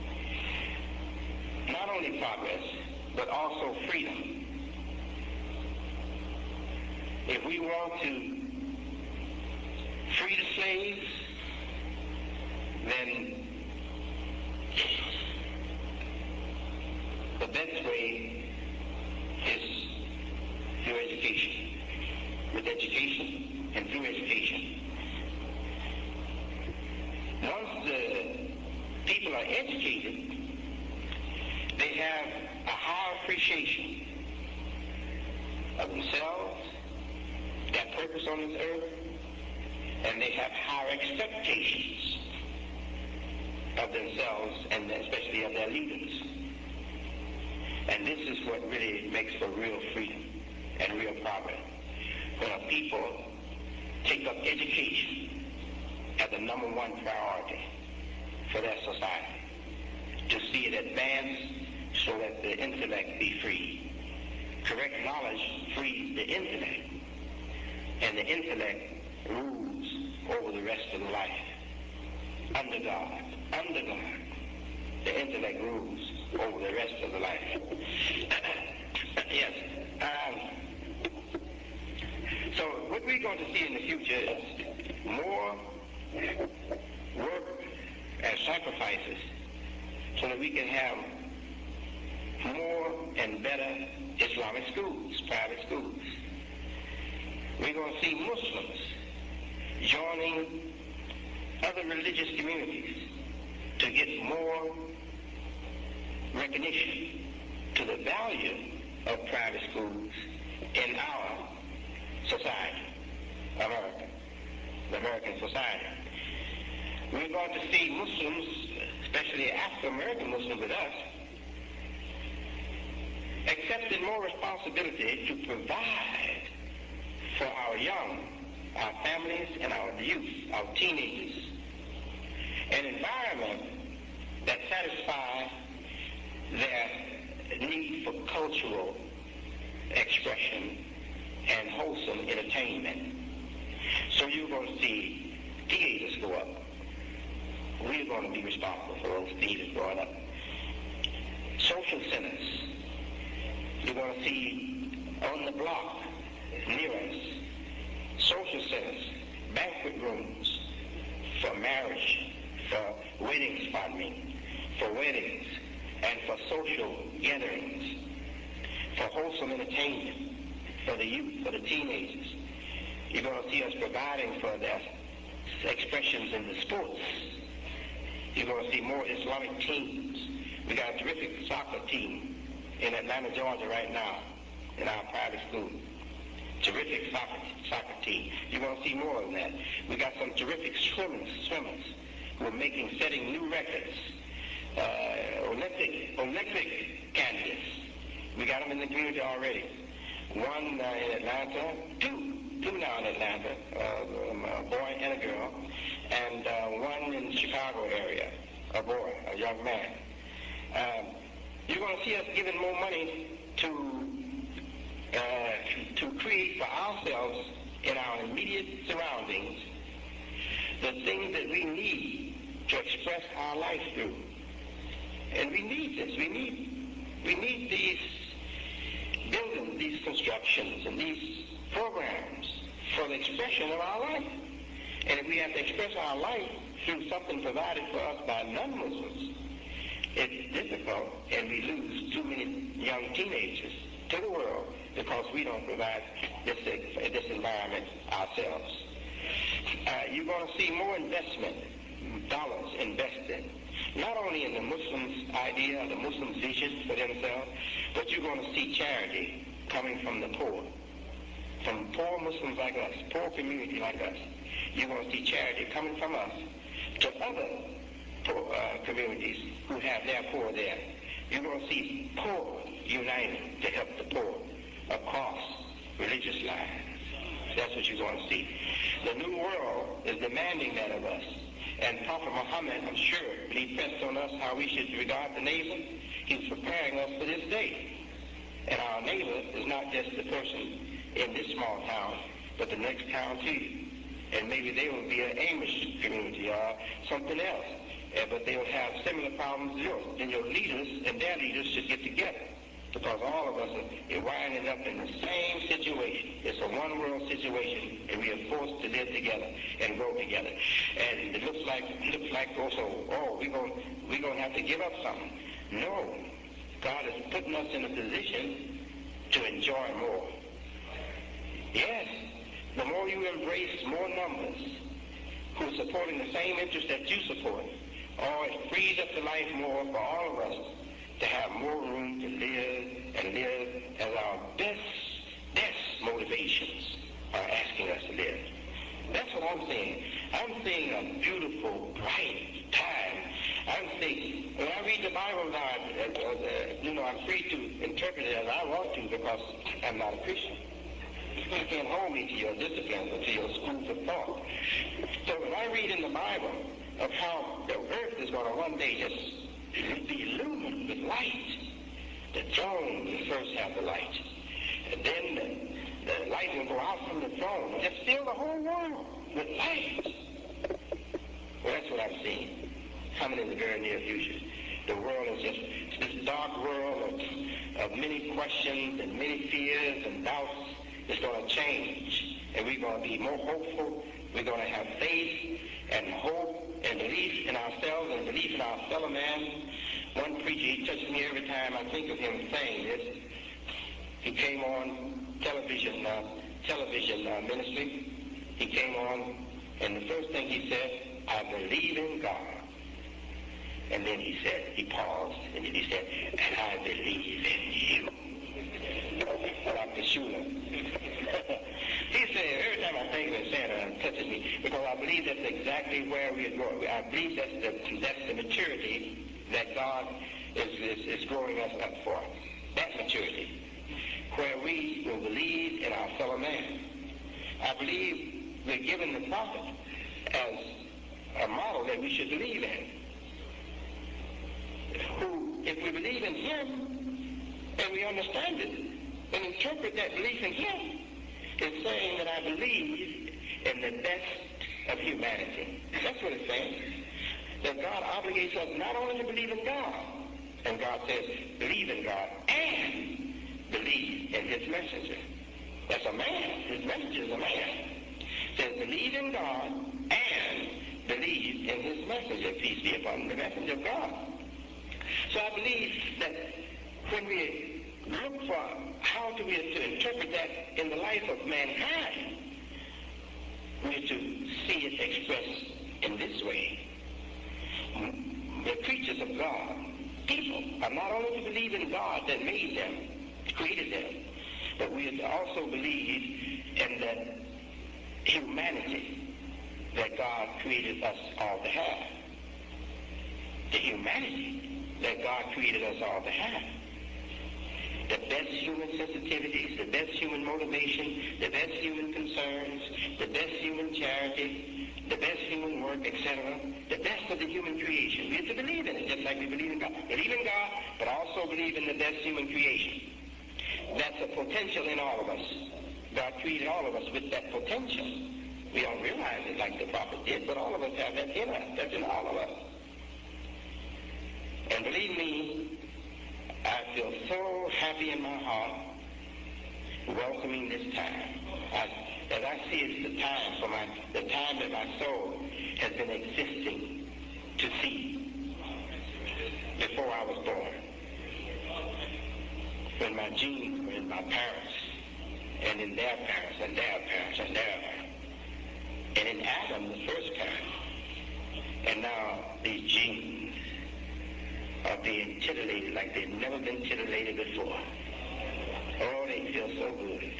Not only progress, but also freedom. If we want to free the slaves, then the best way is through education. With education and through education. Once the people are educated, they have a higher appreciation of themselves, their purpose on this earth, and they have higher expectations of themselves and especially of their leaders. And this is what really makes for real freedom and real progress. When a people take up education as the number one priority for their society, to see it advance so that the intellect be free. Correct knowledge frees the intellect, and the intellect rules over the rest of the life. Under God, under God, the intellect rules over the rest of the life. Yes. Um, so what we're going to see in the future is more work and sacrifices so that we can have more and better Islamic schools, private schools. We're going to see Muslims joining other religious communities to get more recognition to the value of private schools in our society, America, the American society. We're going to see Muslims, especially African-American Muslims with us, accepting more responsibility to provide for our young, our families, and our youth, our teenagers, an environment that satisfies their need for cultural expression and wholesome entertainment. So you're going to see theaters go up. We're going to be responsible for those theaters growing up. social centers. You're going to see on the block near us social centers, banquet rooms for marriage, for weddings, pardon me, for weddings, and for social gatherings, for wholesome entertainment, for the youth, for the teenagers. You're going to see us providing for their expressions in the sports. You're going to see more Islamic teams. We got a terrific soccer team in Atlanta, Georgia right now, in our private school. Terrific soccer, soccer team. You're going to see more of that. We got some terrific swimmers, swimmers who are making, setting new records. Uh, Olympic, Olympic candidates. We got them in the community already. One uh, in Atlanta, two, two now in Atlanta, uh, um, a boy and a girl, and uh, one in the Chicago area, a boy, a young man. Um, you're going to see us giving more money to uh, to create for ourselves in our immediate surroundings the things that we need to express our life through. And we need this. We need we need these buildings, these constructions, and these programs for the expression of our life. And if we have to express our life through something provided for us by non-Muslims, it's difficult, and we lose too many young teenagers to the world because we don't provide this, this environment ourselves. Uh, you're going to see more investment, dollars invested, not only in the Muslims' idea, the Muslims' vision for themselves, but you're going to see charity coming from the poor, from poor Muslims like us, poor community like us. You're going to see charity coming from us to other poor, uh, communities who have their poor there. You're going to see poor uniting to help the poor across religious lines. That's what you're going to see. The new world is demanding that of us. And Prophet Muhammad, I'm sure, when he pressed on us how we should regard the neighbor, he's preparing us for this day. And our neighbor is not just the person in this small town, but the next town to you. And maybe they will be an Amish community or something else. Uh, but they will have similar problems as yours. And your leaders and their leaders should get together, because all of us are, are winding up in the same situation. It's a one-world situation, and we are forced to live together and grow together. And it looks like it looks like also, oh, we're going we're going to have to give up something. No, God is putting us in a position to enjoy more. Yes, the more you embrace more numbers who are supporting the same interests that you support, oh, it frees up the life more for all of us to have more room to live and live as our best, best motivations are asking us to live. That's what I'm saying. I'm seeing a beautiful, bright time. I'm seeing, when I read the Bible now, uh, uh, you know, I'm free to interpret it as I want to because I'm not a Christian. You can't hold me to your disciplines or to your schools of thought. So when I read in the Bible of how the earth is going to one day just be illumined with light, the throne will first have the light. And then the, the light will go out from the throne and just fill the whole world with light. Well, that's what I'm seeing coming in the very near future. The world is just this dark world of, of many questions and many fears and doubts. It's going to change, and we're going to be more hopeful. We're going to have faith and hope and belief in ourselves and belief in our fellow man. One preacher, he touches me every time I think of him saying this. He came on television, uh, television uh, ministry. He came on, and the first thing he said, I believe in God. And then he said, he paused, and then he said, and I believe in you. Doctor Schuler. He said, every time I think of it, saying it touches me, because I believe that's exactly where we are going. I believe that's the, that's the maturity that God is, is, is growing us up for. That maturity, where we will believe in our fellow man. I believe we're given the prophet as a model that we should believe in. Who, if we believe in him, and we understand it, and interpret that belief in him, is saying that I believe in the best of humanity. That's what it's saying. That God obligates us not only to believe in God, And God says, believe in God and believe in his messenger. That's a man. His messenger is a man. It says, believe in God and believe in his messenger. Peace be upon the messenger of God. So I believe that when we look for how do we to interpret that in the life of mankind, we have to see it expressed in this way. The creatures of God, people, are not only to believe in God that made them, created them, but we have to also believe in the humanity that God created us all to have. The humanity that God created us all to have. The best human sensitivities, the best human motivation, the best human concerns, the best human charity, the best human work, et cetera. The best of the human creation. We have to believe in it, just like we believe in God. Believe in God, but also believe in the best human creation. That's a potential in all of us. God created all of us with that potential. We don't realize it like the prophet did, but all of us have that in us. That's in all of us. And believe me, I feel so happy in my heart welcoming this time. I, as I see it's the time for my, the time that my soul has been existing to see before I was born. When my genes were in my parents, and in their parents, and their parents, and their parents, and in Adam, the first parent, and now these genes are being titillated like they've never been titillated before. Oh, they feel so good.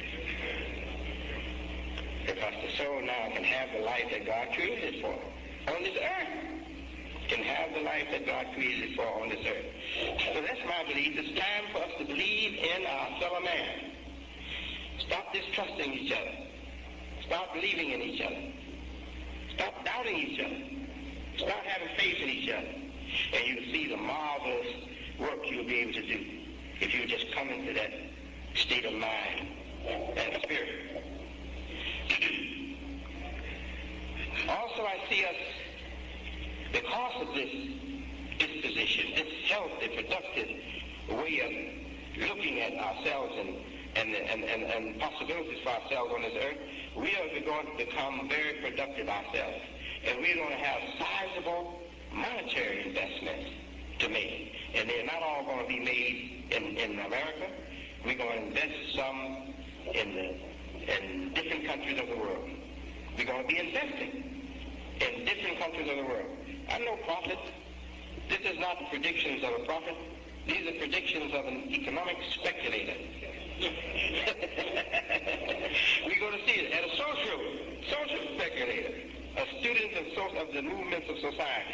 Because the soul now can have the life that God created it for on this earth. Can have the life that God created it for on this earth. So that's my belief. It's time for us to believe in our fellow man. Stop distrusting each other. Stop believing in each other. Stop doubting each other. Start having faith in each other. And you'll see the marvelous work you'll be able to do if you just come into that state of mind and spirit. Also, I see us, because of this disposition, this healthy, productive way of looking at ourselves and, and, and, and, and possibilities for ourselves on this earth, we are going to become very productive ourselves. And we're going to have sizable monetary investments to make. And they're not all going to be made in, in America. We're going to invest some in, the, in different countries of the world. We're going to be investing in different countries of the world. I'm no prophet. This is not the predictions of a prophet. These are predictions of an economic speculator. We're going to see it as a social, social speculator, a student of, so, of the movements of society.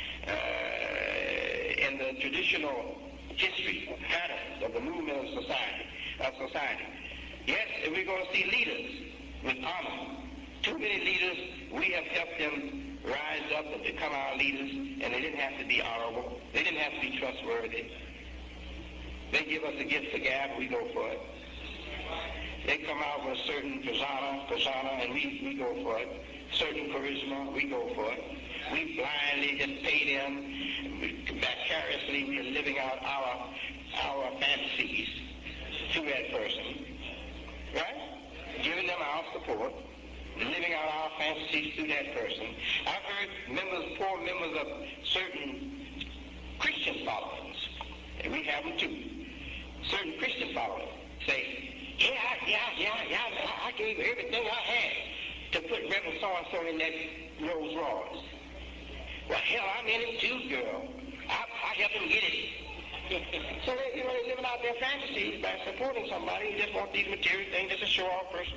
Uh, in the traditional history patterns of the movement of society, of society. Yes, we're going to see leaders with honor. Too many leaders, we have helped them rise up and become our leaders, and they didn't have to be honorable. They didn't have to be trustworthy. They give us a gift of gab, we go for it. They come out with a certain persona, persona, and we, we go for it. Certain charisma, we go for it. We blindly just pay them. We, vicariously, we are living out our our fantasies to that person, right? Giving them our support, living out our fantasies to that person. I've heard members, poor members of certain Christian followings, and we have them too. Certain Christian followers say, "Yeah, yeah, yeah, yeah, I, I gave everything I had to put Reverend so-and-so in that Rolls Royce. Well, hell, I'm in it too, girl. I, I help him get it." So they, you know, they're living out their fantasies by supporting somebody who just wants these material things, just a show-off person.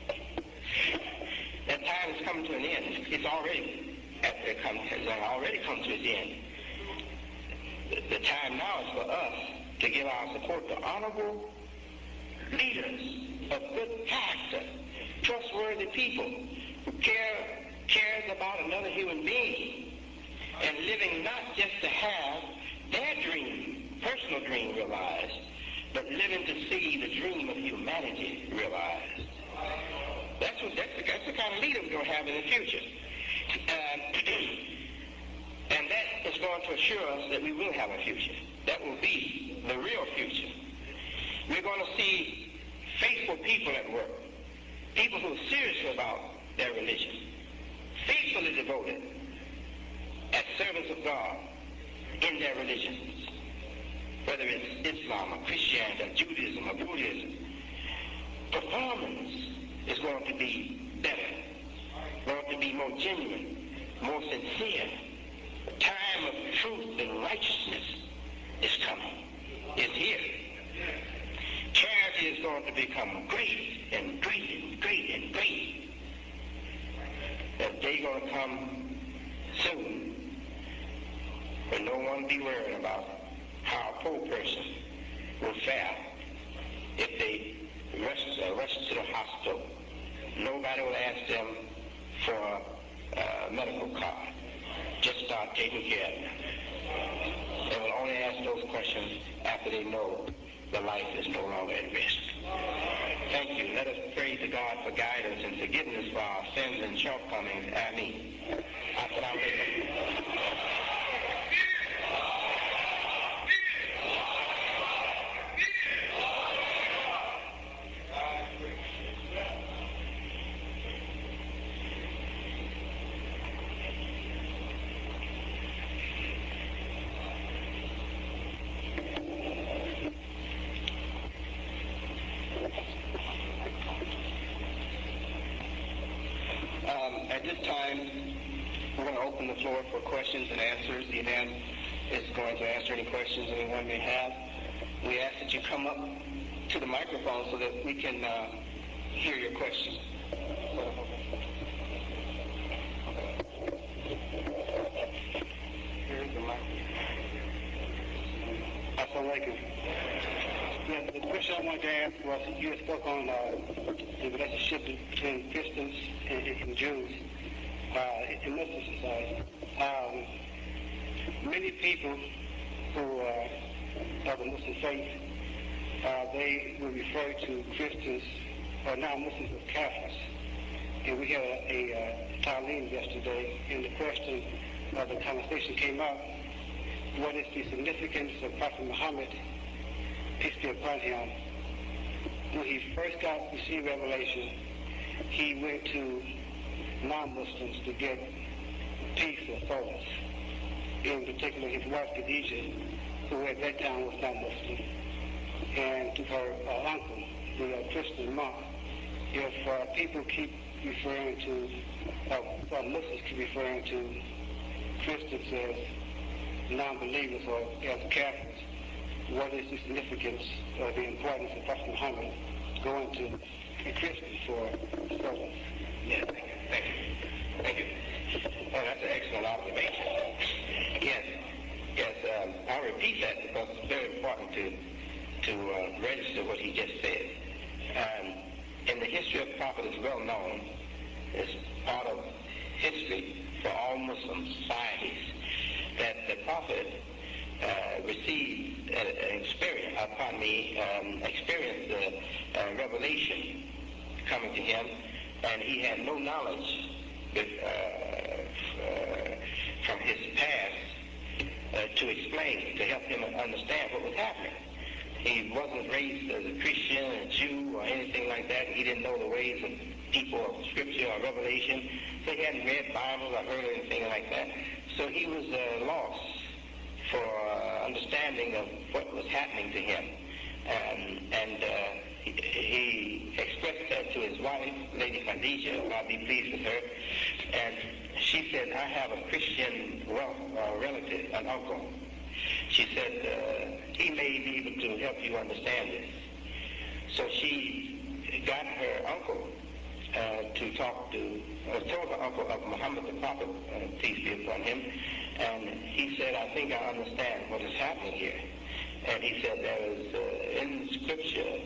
That time is coming to an end. It's already, after it comes, it's already come to its end. The, the time now is for us to give our support to honorable leaders of good character, trustworthy people who care cares about another human being, and living not just to have their dream, personal dream realized, but living to see the dream of humanity realized. That's what that's the, that's the kind of leader we're going to have in the future, uh, and that is going to assure us that we will have a future. that will be the real future. We're going to see faithful people at work, people who are serious about their religion, faithfully devoted as servants of God in their religions, whether it's Islam or Christianity or Judaism or Buddhism. Performance is going to be better, going to be more genuine, more sincere. Time of truth and righteousness is coming, is here. Charity is going to become great and great and great and great. That day going to come soon when no one be worried about how a poor person will fare if they rush, uh, rush to the hospital. Nobody will ask them for a medical card. Just start taking care of them. They will only ask those questions after they know the life is no longer at risk. Thank you. Let us pray to God for guidance and forgiveness for our sins and shortcomings. Ameen. Assalamu alaikum. At this time, we're going to open the floor for questions and answers. The imam is going to answer any questions anyone may have. We ask that you come up to the microphone so that we can uh, hear your question. Here's the microphone. Assalamu alaikum. Yeah, the question I wanted to ask was, you had spoke on uh, the relationship between Christians and, and Jews uh, in Muslim society. Um, many people who uh, are the Muslim faith, uh, they will refer to Christians or non-Muslims as Kafirs. And we had a, a uh, Ta'aleem yesterday, and the question of the conversation came up, what is the significance of Prophet Muhammad, peace be upon him? When he first got received revelation, he went to non-Muslims to get peace or solace. In particular, his wife Khadijah, who at that time was not Muslim, and to her uh, uncle, the uh, Christian monk. If uh, people keep referring to, uh, well, Muslims keep referring to Christians as non-believers or as Catholics, what is the significance or the importance of Prophet Muhammad going to a Christian for solace? Yes, thank you. Thank you. Thank you. Oh, that's an excellent observation. Yes, yes. Um, I'll repeat that because it's very important to to uh, register what he just said. Um, in the history of the Prophet, is well known. It's part of history for all Muslim societies that the Prophet uh, received uh, an experience, uh, pardon me, um, experienced the uh, revelation coming to him, and he had no knowledge with, uh, uh, from his past uh, to explain, to help him understand what was happening. He wasn't raised as a Christian, a Jew, or anything like that. He didn't know the ways of people of Scripture or Revelation. So he hadn't read Bibles or heard anything like that. So he was uh, lost for uh, understanding of what was happening to him. Um, and uh, he, he expressed that to his wife, Lady Khadijah, God be pleased with her. And she said, I have a Christian well, uh, relative, an uncle. She said, uh, he may be able to help you understand this. So she got her uncle uh, to talk to, uh, told her uncle of Muhammad the Prophet, uh, peace be upon him, and he said, I think I understand what is happening here. And he said there is uh, in Scripture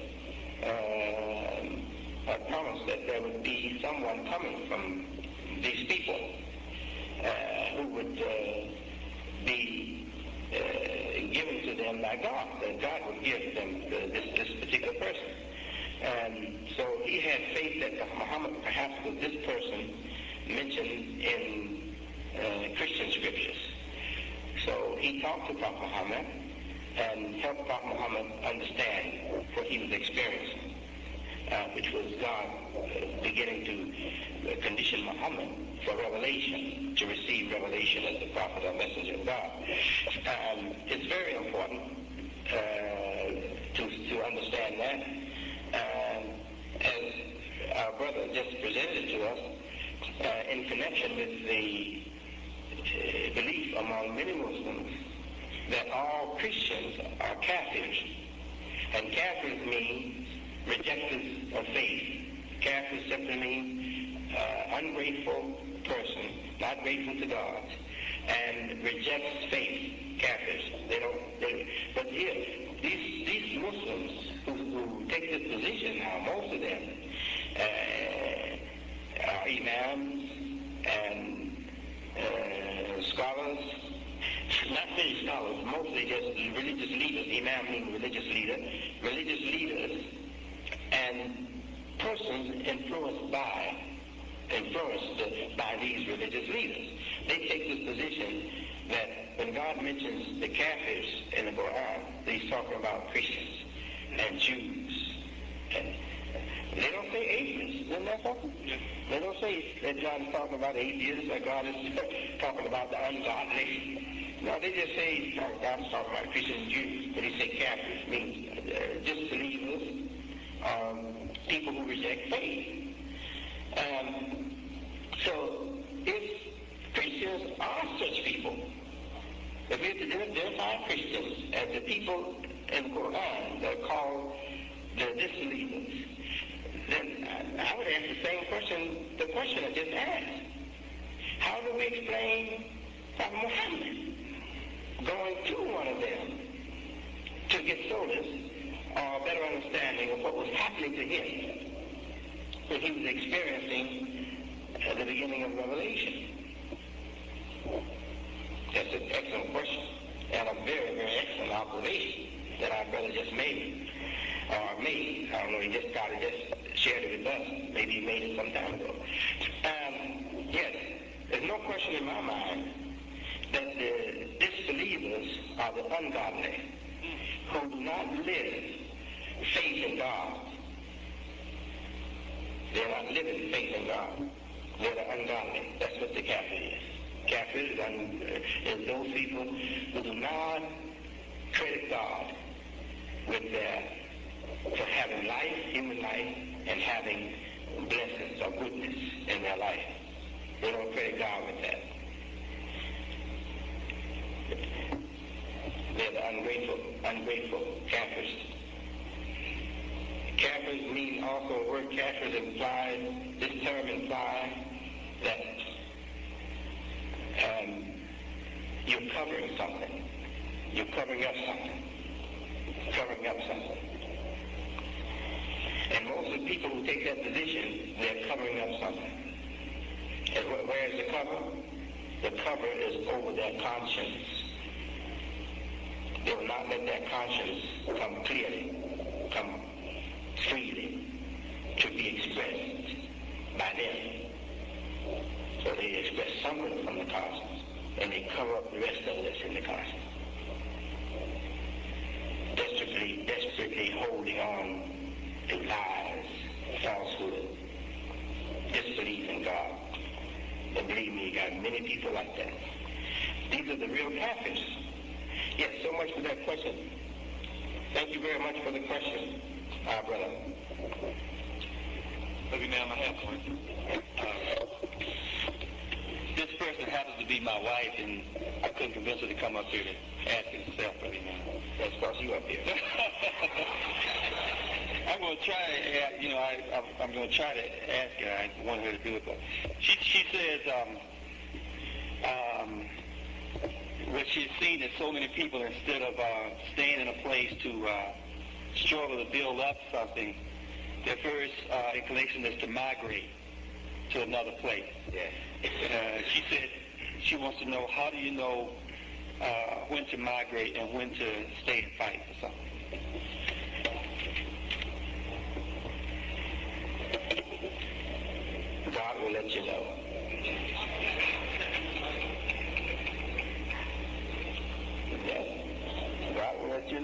uh, a promise that there would be someone coming from these people uh, who would uh, be Uh, given to them by God, that God would give them the, this, this particular person. And so he had faith that Muhammad perhaps was this person mentioned in uh, Christian scriptures. So he talked to Prophet Muhammad, and help Prophet Muhammad understand what he was experiencing, uh, which was God uh, beginning to uh, condition Muhammad for revelation, to receive revelation as the prophet or messenger of God. Um, it's very important uh, to, to understand that. Um, as our brother just presented to us, uh, in connection with the uh, belief among many Muslims that all Christians are Kafirs. And Kafirs means rejectors of faith. Kafir simply means uh, ungrateful person, not grateful to God, and rejects faith. Kafirs. They don't. They, but here, these these Muslims who, who take this position now, most of them uh, are imams and uh, scholars. Not many scholars, mostly just religious leaders. Imam means religious leader. Religious leaders and persons influenced by, influenced by these religious leaders. They take this position that when God mentions the Kafirs in the Quran, he's talking about Christians and Jews. And they don't say atheists, isn't that something? Yes. They don't say that God is talking about atheists or God is talking about the ungodly. No, they just say God is talking about Christians and Jews. But he say Kafirs means uh, disbelievers, um, people who reject faith. Um, so if Christians are such people, if we identify Christians as the people in the Quran that are called the disbelievers, then I, I would ask the same question, the question I just asked. How do we explain Prophet Muhammad going to one of them to get solace or a better understanding of what was happening to him when he was experiencing uh, the beginning of Revelation? That's an excellent question and a very, very excellent observation that our brother just made. Or made. I don't know, he just got it, just shared it with us. Maybe he made it some time ago. Um, yes, there's no question in my mind that the disbelievers are the ungodly who do not live faith in God. They're not living faith in God. They're the ungodly. That's what the Kafir is. Kafir is, un- is those people who do not credit God with their, for having life, human life, and having blessings or goodness in their life. They don't credit God with that. They're the ungrateful, ungrateful Kafirs. Kafirs mean also, the word Kafirs implies, this term implies that um, you're covering something. You're covering up something. Covering up something. And most of the people who take that position, they're covering up something. And wh- where is the cover? The cover is over their conscience. They will not let their conscience come clearly, come freely, to be expressed by them. So they express something from the conscience, and they cover up the rest of that's in the conscience. Desperately, desperately holding on to lies, falsehood, disbelief in God. And believe me, you got many people like that. These are the real Kafirs. Yes, so much for that question. Thank you very much for the question, our brother. Look, ma'am, I have one. Uh, this person happens to be my wife, and I couldn't convince her to come up here to ask it herself, brother, ma'am. That's because you up here. I'm going to try to, you know, I, I'm going to try to ask her. I want her to do it, but she she says um, um, what she's seen is so many people, instead of uh, staying in a place to uh, struggle to build up something, their first uh, inclination is to migrate to another place. Yes. Uh, she said she wants to know, how do you know uh, when to migrate and when to stay and fight for something? God will let you know. Yes. God will let you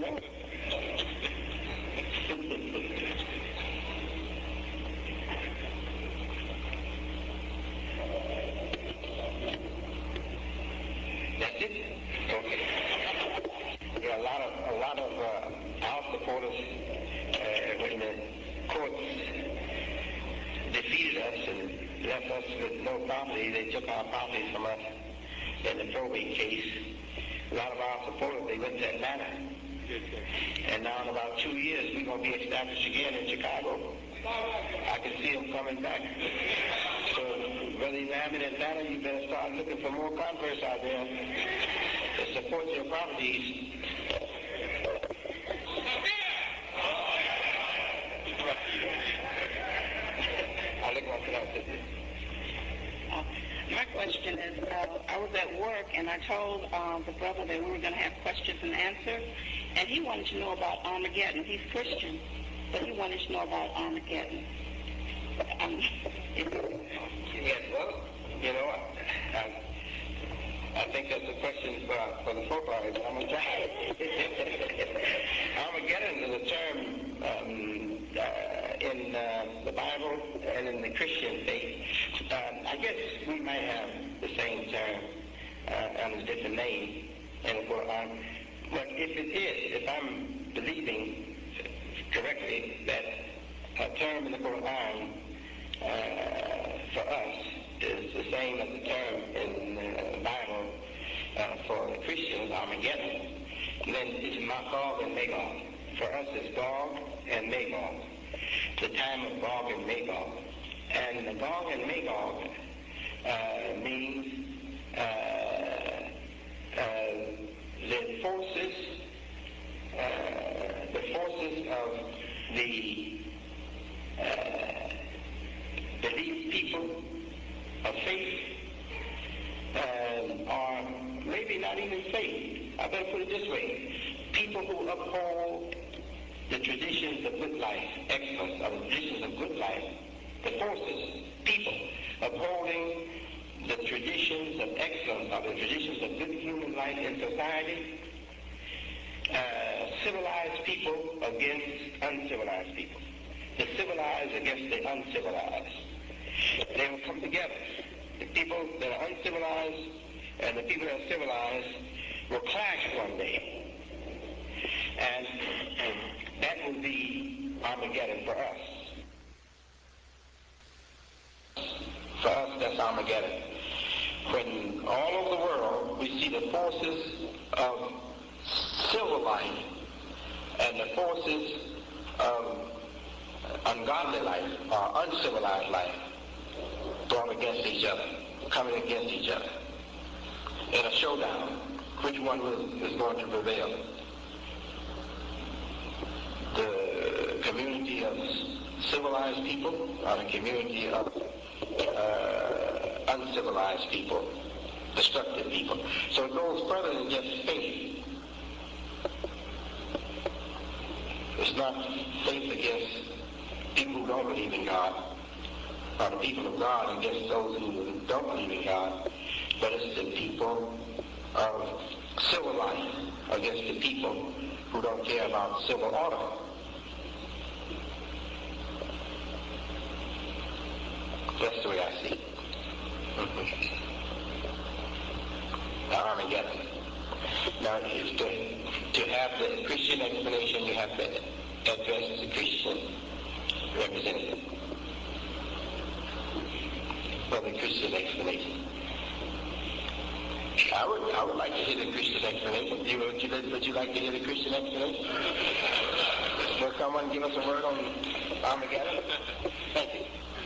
Yeah, a lot of a lot of uh, our supporters, uh, when the courts defeated us and left us with no property, they took our property from us in the probate case. A lot of our supporters, they went to Atlanta. And now in about two years, we're going to be established again in Chicago. I can see them coming back. So whether you have in Atlanta, you better start looking for more converts out there to support your properties. Uh, my question is, uh, I was at work and I told uh, the brother that we were going to have questions and answers, and he wanted to know about Armageddon. He's Christian, but he wanted to know about Armageddon. Um, yes, well, you know, I, I think that's a question for, for the folk artists. I'm going to try. Armageddon is a term um, uh, in uh, the Bible and in the Christian faith. Um, I guess we might have the same term uh, under a different name in the Quran. But if it is, if I'm believing correctly that a term in the Quran uh, for us is the same as the term in the Bible uh, for the Christians, Armageddon, then it's Magog and Magog. For us, it's Gog and Magog, the time of Gog and Magog. And the Gog and Magog uh, means uh, uh, the forces, uh, the forces of the uh, belief people of faith, uh, or maybe not even faith. I better put it this way: people who uphold the traditions of good life, excellence, of the traditions of good life. The forces, people, upholding the traditions of excellence, of the traditions of good human life in society, uh, civilized people against uncivilized people, the civilized against the uncivilized. They will come together. The people that are uncivilized and the people that are civilized will clash one day. And, and that will be Armageddon for us. For us, that's Armageddon. When all over the world we see the forces of civil life and the forces of ungodly life or uncivilized life going against each other, coming against each other in a showdown, which one is going to prevail? The community of civilized people or the community of uh, uncivilized people, destructive people? So it goes further than just faith. It's not faith against people who don't believe in God, or the people of God against those who don't believe in God, but it's the people of civil life against the people who don't care about civil order. That's the way I see it. Mm-hmm. Armageddon. Now, to, to have the Christian explanation, you have to address the Christian representative for the Christian explanation. I would, I would like to hear the Christian explanation. You, would, you, would you like to hear the Christian explanation? Will someone give us a word on Armageddon? Thank you.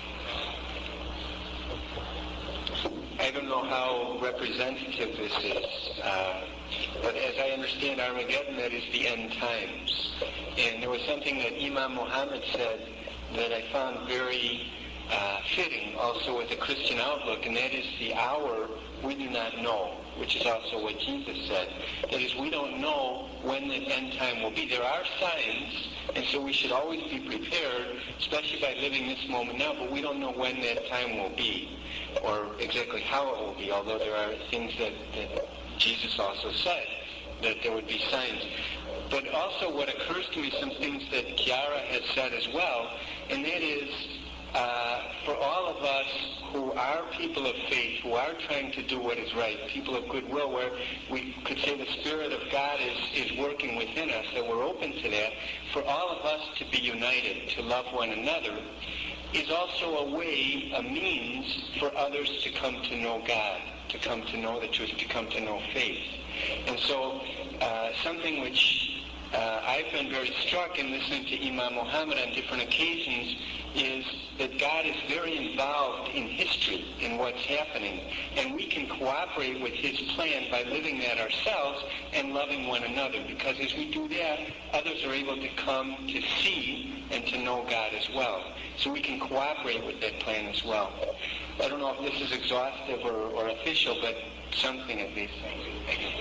I don't know how representative this is, uh, but as I understand Armageddon, that is the end times. And there was something that Imam Muhammad said that I found very uh, fitting also with the Christian outlook, and that is the hour we do not know, which is also what Jesus said. That is, we don't know when the end time will be. There are signs, and so we should always be prepared, especially by living this moment now, but we don't know when that time will be, or exactly how it will be, although there are things that, that Jesus also said, that there would be signs. But also what occurs to me, some things that Chiara has said as well, and that is uh, for all of us who are people of faith, who are trying to do what is right, people of goodwill, where we could say the Spirit of God is, is working within us, that we're open to that, for all of us to be united, to love one another, is also a way, a means for others to come to know God, to come to know the truth, to come to know faith. And so uh, something which uh, I've been very struck in listening to Imam Muhammad on different occasions is that God is very involved in history, in what's happening, and we can cooperate with his plan by living that ourselves and loving one another, because as we do that, others are able to come to see and to know God as well. So we can cooperate with that plan as well. I don't know if this is exhaustive or, or official, but something at least. Thank you.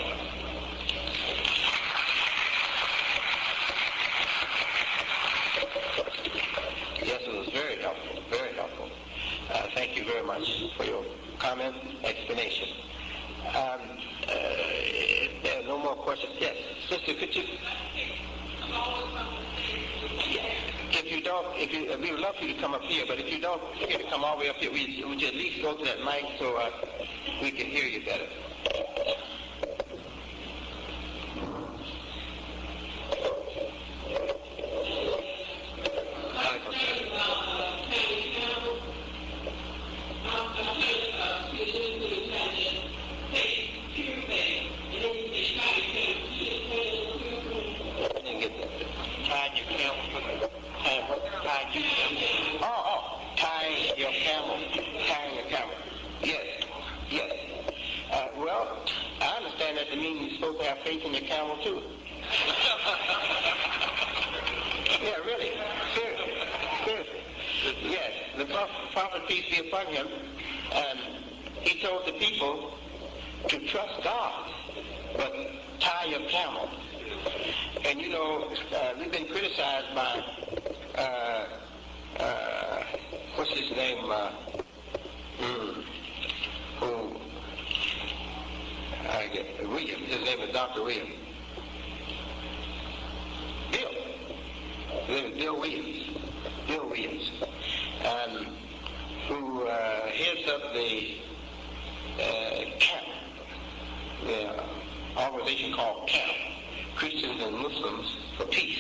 Yes, it was very helpful, very helpful. Uh, thank you very much for your comment, explanation. Um, uh, there are no more questions. Yes, sister, could you? If you don't, if you, we would love for you to come up here, but if you don't care to come all the way up here, we would you at least go to that mic so uh, we can hear you better. Oh, oh, tying your camel, tying your camel. Yes, yes. Uh, well, I understand that to mean you're supposed to have faith in your camel too. Yeah, really, seriously, seriously. Yes, the prophet, prophet, peace be upon him, um, he told the people to trust God, but tie your camel. And you know, uh, we've been criticized by, uh, uh, what's his name, uh, mm, who, I get, William, his name is Doctor William. Bill, his name is Bill Williams, Bill Williams, um, who uh, heads up the uh, camp, the organization called CAMP, Christians and Muslims for Peace.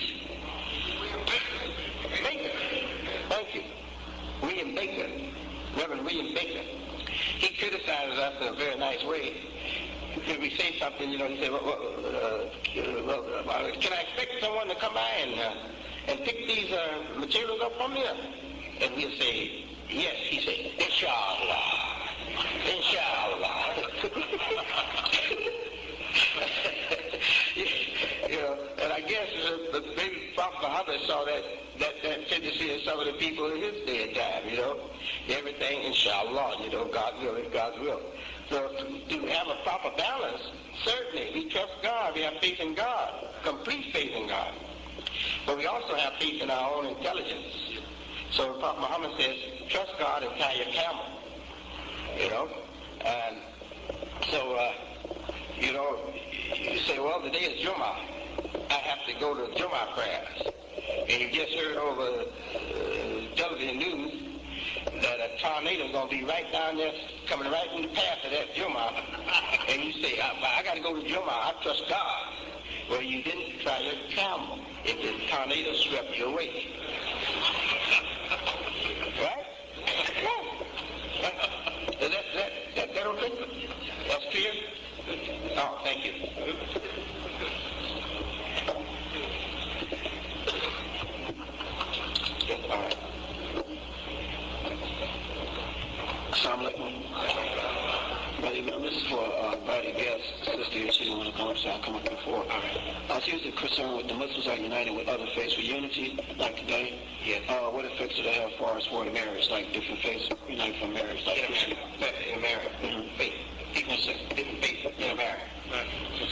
Baker. Thank you. William Baker. Reverend William Baker. He criticizes us in a very nice way. If we say something, you know, he said, well, uh, well, uh, can I expect someone to come by and, uh, and pick these uh, materials up from here? And we'll say, yes. He said, Inshallah. Inshallah. You know, and I guess the, the maybe Prophet Muhammad saw that, that, that tendency in some of the people in his day and time, you know. Everything, inshallah, you know, God will is God's will. So to, to have a proper balance, certainly, we trust God, we have faith in God, complete faith in God. But we also have faith in our own intelligence. So Prophet Muhammad says, trust God and tie your camel, you know. And so, uh, you know, you say, well, today is Jummah. I have to go to Jummah prayers. And you just heard over uh, television news that a tornado is going to be right down there, coming right in the path of that Jummah. And you say, I, I got to go to Jummah. I trust God. Well, you didn't try your camel if the tornado swept you away. Right? Yeah. That, that, that, that okay? That's clear? Oh, thank you. Yes, all right. Assalamu alaikum. Brother Imam, this is for uh, invited guest. Sister here, she didn't want to come up, so I'll come up before. All right. Uh, she was concerned with the Muslims are united with other faiths for unity, like today. Yes. Uh, what effects do they have as far as for the marriage, like different faiths unite for marriage? Like in a marriage. In a marriage. Mm-hmm. Faith. Different, different faith in a marriage. Right.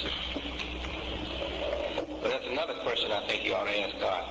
But that's another question I think you ought to ask God.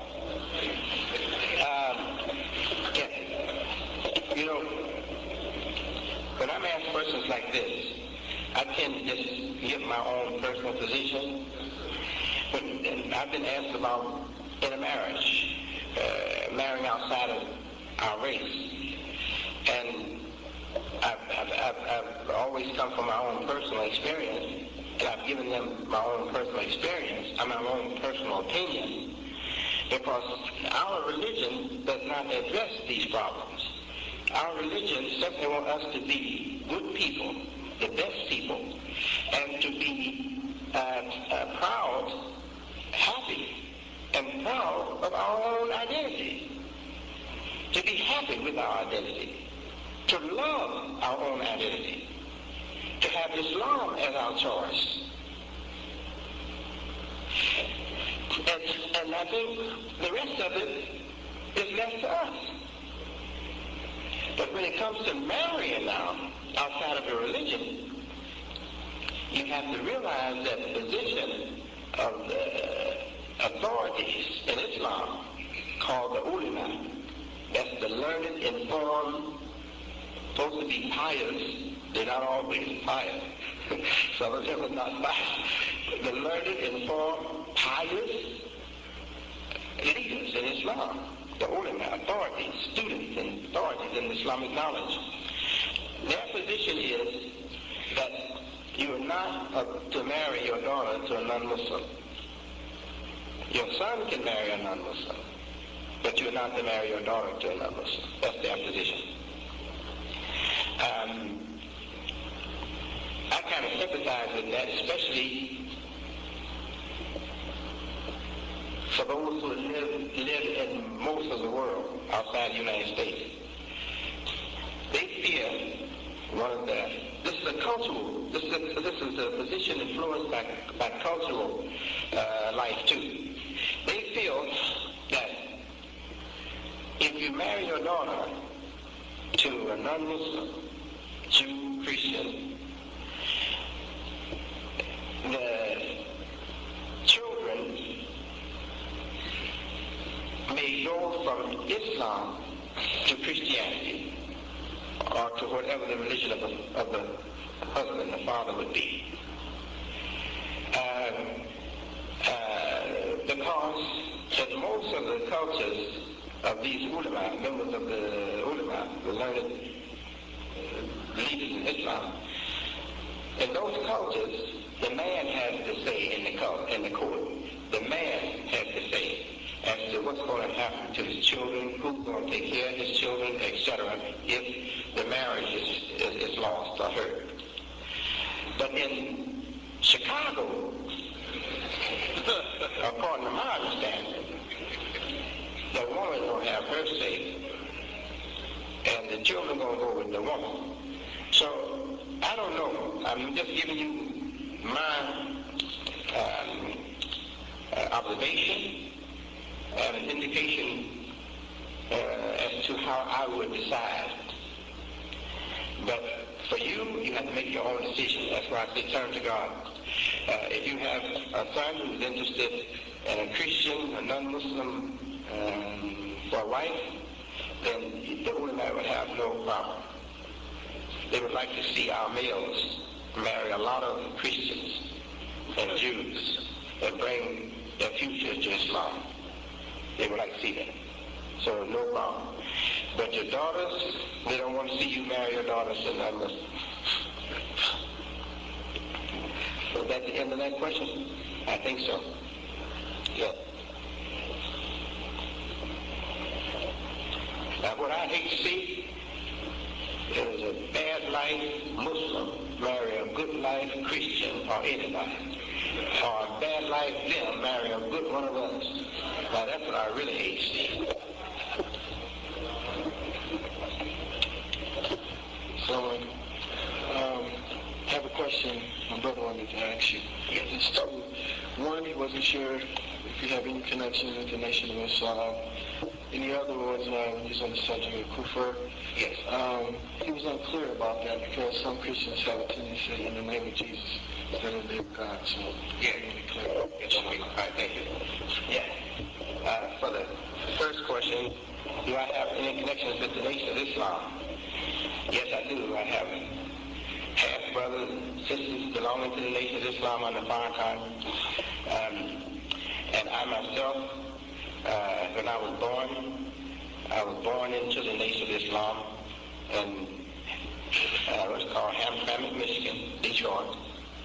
Um, yeah. You know, when I'm asked questions like this, I tend to just give my own personal position. But and I've been asked about in a marriage, uh, marrying outside of our race. And I've, I've, I've, I've always come from my own personal experience, and I've given them my own personal experience and my own personal opinion, because our religion does not address these problems. Our religion simply wants us to be good people, the best people, and to be uh, uh, proud, happy, and proud of our own identity. To be happy with our identity. To love our own identity. To have Islam as our choice. And, and I think the rest of it is left to us. But when it comes to marrying now, outside of your religion, you have to realize that the position of the authorities in Islam, called the ulama, that's the learned, informed, supposed to be pious. They're not always pious. Some of them are not pious. The learned, informed, pious leaders in Islam, the ulama, authorities, students and authorities in Islamic knowledge. Their position is that you are not uh, to marry your daughter to a non-Muslim. Your son can marry a non-Muslim, but you are not to marry your daughter to a non-Muslim. That's their position. Um, I kind of sympathize with that, especially for those who live, live in most of the world outside the United States. They fear one of the, this is a cultural, this is a, this is a position influenced by, by cultural uh, life too. They feel that if you marry your daughter to a non-Muslim, Jew, Christian, the children may go from Islam to Christianity, or to whatever the religion of the, of the husband, the father would be. Uh, uh, because in most of the cultures of these ulama, members of the ulama, the learned leaders in Islam, in those cultures, the man has to say in the court, in the court. The man has to say as to what's going to happen to his children, who's going to take care of his children, et cetera, if the marriage is, is, is lost or hurt. But in Chicago, according to my understanding, the woman don't have her say, and the children going to go with the woman. So, I don't know. I'm just giving you my um, uh, observation and an indication uh, as to how I would decide. But for you, you have to make your own decision. That's why I say turn to God. Uh, if you have a son who's interested in a Christian, a non-Muslim um, for a wife, then the ulama would have no problem. They would like to see our males marry a lot of Christians and Jews and bring their future to Islam. They would like to see that. So no problem. But your daughters, they don't want to see you marry your daughters to non-Muslims. So is that the end of that question? I think so. Yeah. Now what I hate to see is a bad life Muslim marry a good life Christian or anybody. Or a bad life them marry a good one of us. Now that's what I really hate to see. So, um, I have a question my brother wanted to ask you. Yes. It's two. One, he wasn't sure if you have any connection with the Nation of Islam. And the other was, uh, he was on the subject of kufr. Yes. Um, he was unclear about that because some Christians have a tendency in the name of Jesus instead of the name of God. So, yeah. really clear. Yes, okay. All right, thank you. Yeah. Uh, for the first question, do I have any connections with the Nation of Islam? Yes, I do. I have half-brothers and sisters belonging to the Nation of Islam under Farrakhan. Um, and I myself, uh, when I was born, I was born into the Nation of Islam in uh, what's called Hamtramck, Michigan, Detroit.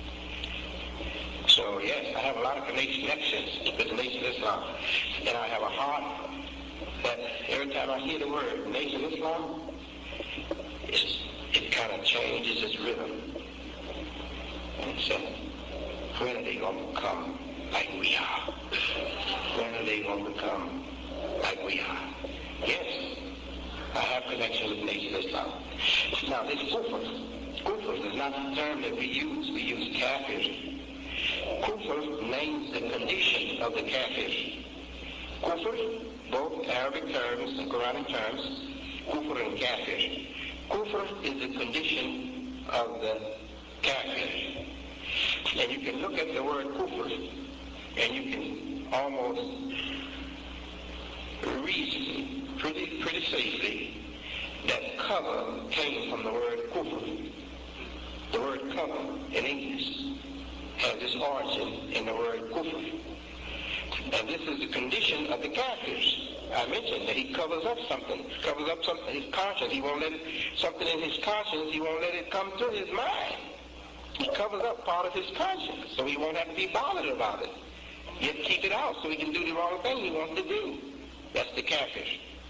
So yes, I have a lot of connections with the Nation of Islam, and I have a heart that every time I hear the word Nation of Islam, it's, it kind of changes its rhythm. And it says, when are they going to become like we are? When are they going to become like we are? Yes, I have connection with the Nation of Islam. Now this kufr, kufr is not the term that we use. We use kafir. Kufr names the condition of the kafir. Kufr, both Arabic terms and Quranic terms, kufr and kafir. Kufr is the condition of the kafir. And you can look at the word kufr and you can almost reason pretty, pretty safely that cover came from the word kufr. The word cover in English has its origin in the word kufr. And this is the condition of the kafirs. I mentioned that he covers up something, covers up something, his conscience. He won't let it, something in his conscience, he won't let it come through his mind. He covers up part of his conscience, so he won't have to be bothered about it. Yet keep it out so he can do the wrong thing he wants to do. That's the kafir.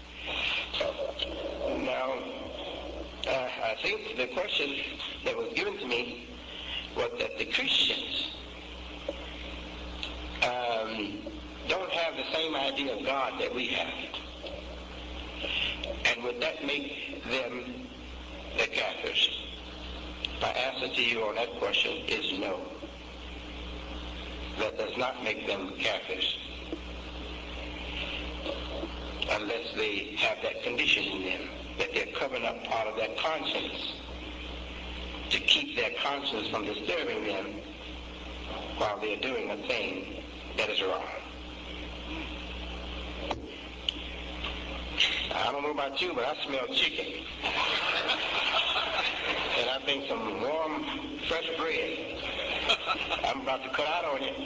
Now, uh, I think the question that was given to me was that the Christians um, don't have the same idea of God that we have. And would that make them the kafirs? My answer to you on that question is no. That does not make them kafirs. Unless they have that condition in them, that they're covering up part of their conscience to keep their conscience from disturbing them while they're doing a thing that is wrong. I don't know about you, but I smell chicken. And I think some warm, fresh bread. I'm about to cut out on you.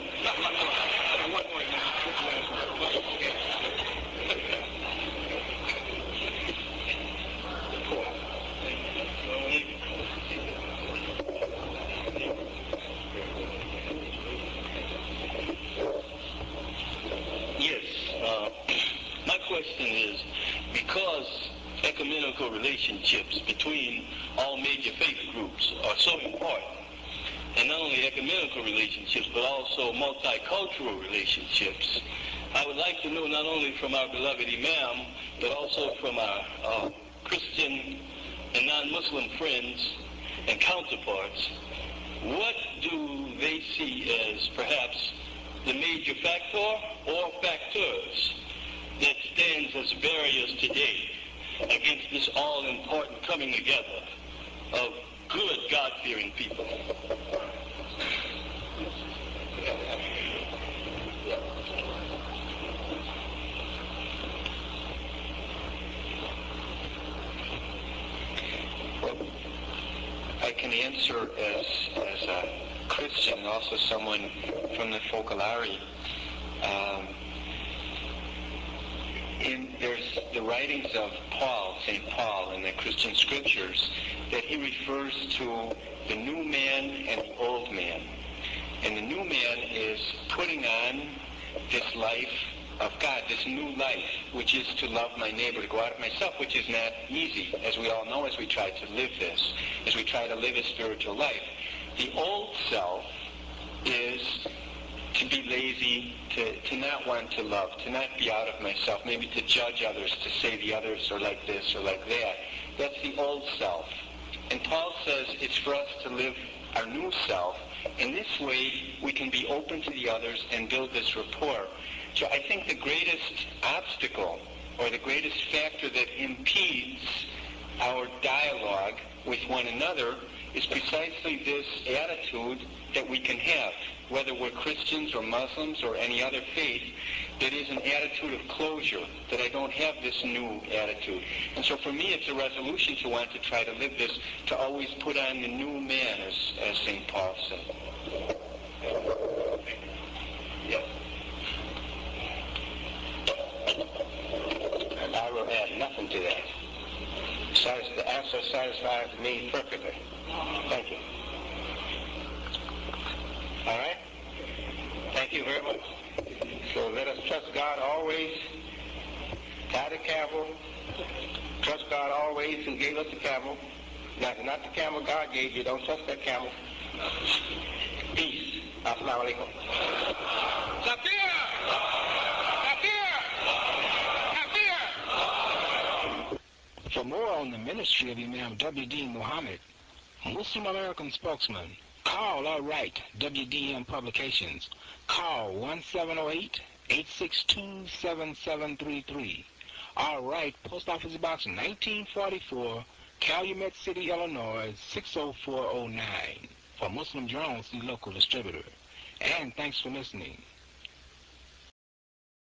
Yes. Uh, my question is, because ecumenical relationships between all major faith groups are so important, and not only ecumenical relationships, but also multicultural relationships, I would like to know not only from our beloved Imam, but also from our uh, Christian and non-Muslim friends and counterparts, what do they see as perhaps the major factor or factors that stands as barriers today against this all-important coming together of good, God-fearing people? Well, I can answer as, as a Christian and also someone from the Focolare. Um, in, there's the writings of Paul, Saint Paul, in the Christian scriptures, that he refers to the new man and the old man. And the new man is putting on this life of God, this new life, which is to love my neighbor, to go out of myself, which is not easy, as we all know, as we try to live this, as we try to live a spiritual life. The old self is to be lazy, to, to not want to love, to not be out of myself, maybe to judge others, to say the others are like this or like that. That's the old self. And Paul says it's for us to live our new self. In this way, we can be open to the others and build this rapport. So I think the greatest obstacle or the greatest factor that impedes our dialogue with one another is precisely this attitude that we can have, whether we're Christians or Muslims or any other faith, that is an attitude of closure, that I don't have this new attitude. And so for me, it's a resolution to want to try to live this, to always put on the new man, as, as Saint Paul said. Yes. And I will add satisfies me perfectly. Thank you. All right? Thank you very much. So let us trust God always. Tie the camel. Trust God always who gave us the camel. Now, it's not the camel God gave you. Don't trust that camel. Peace. Assalamu alaikum. Kafir! Kafir! Kafir! For more on the ministry of Imam W D Muhammad, Muslim American spokesman, call or write W D M Publications. Call one seven zero eight, eight six two, seven seven three three. Or write Post Office Box nineteen forty-four, Calumet City, Illinois six oh four oh nine. For Muslim Journal, the local distributor. And thanks for listening.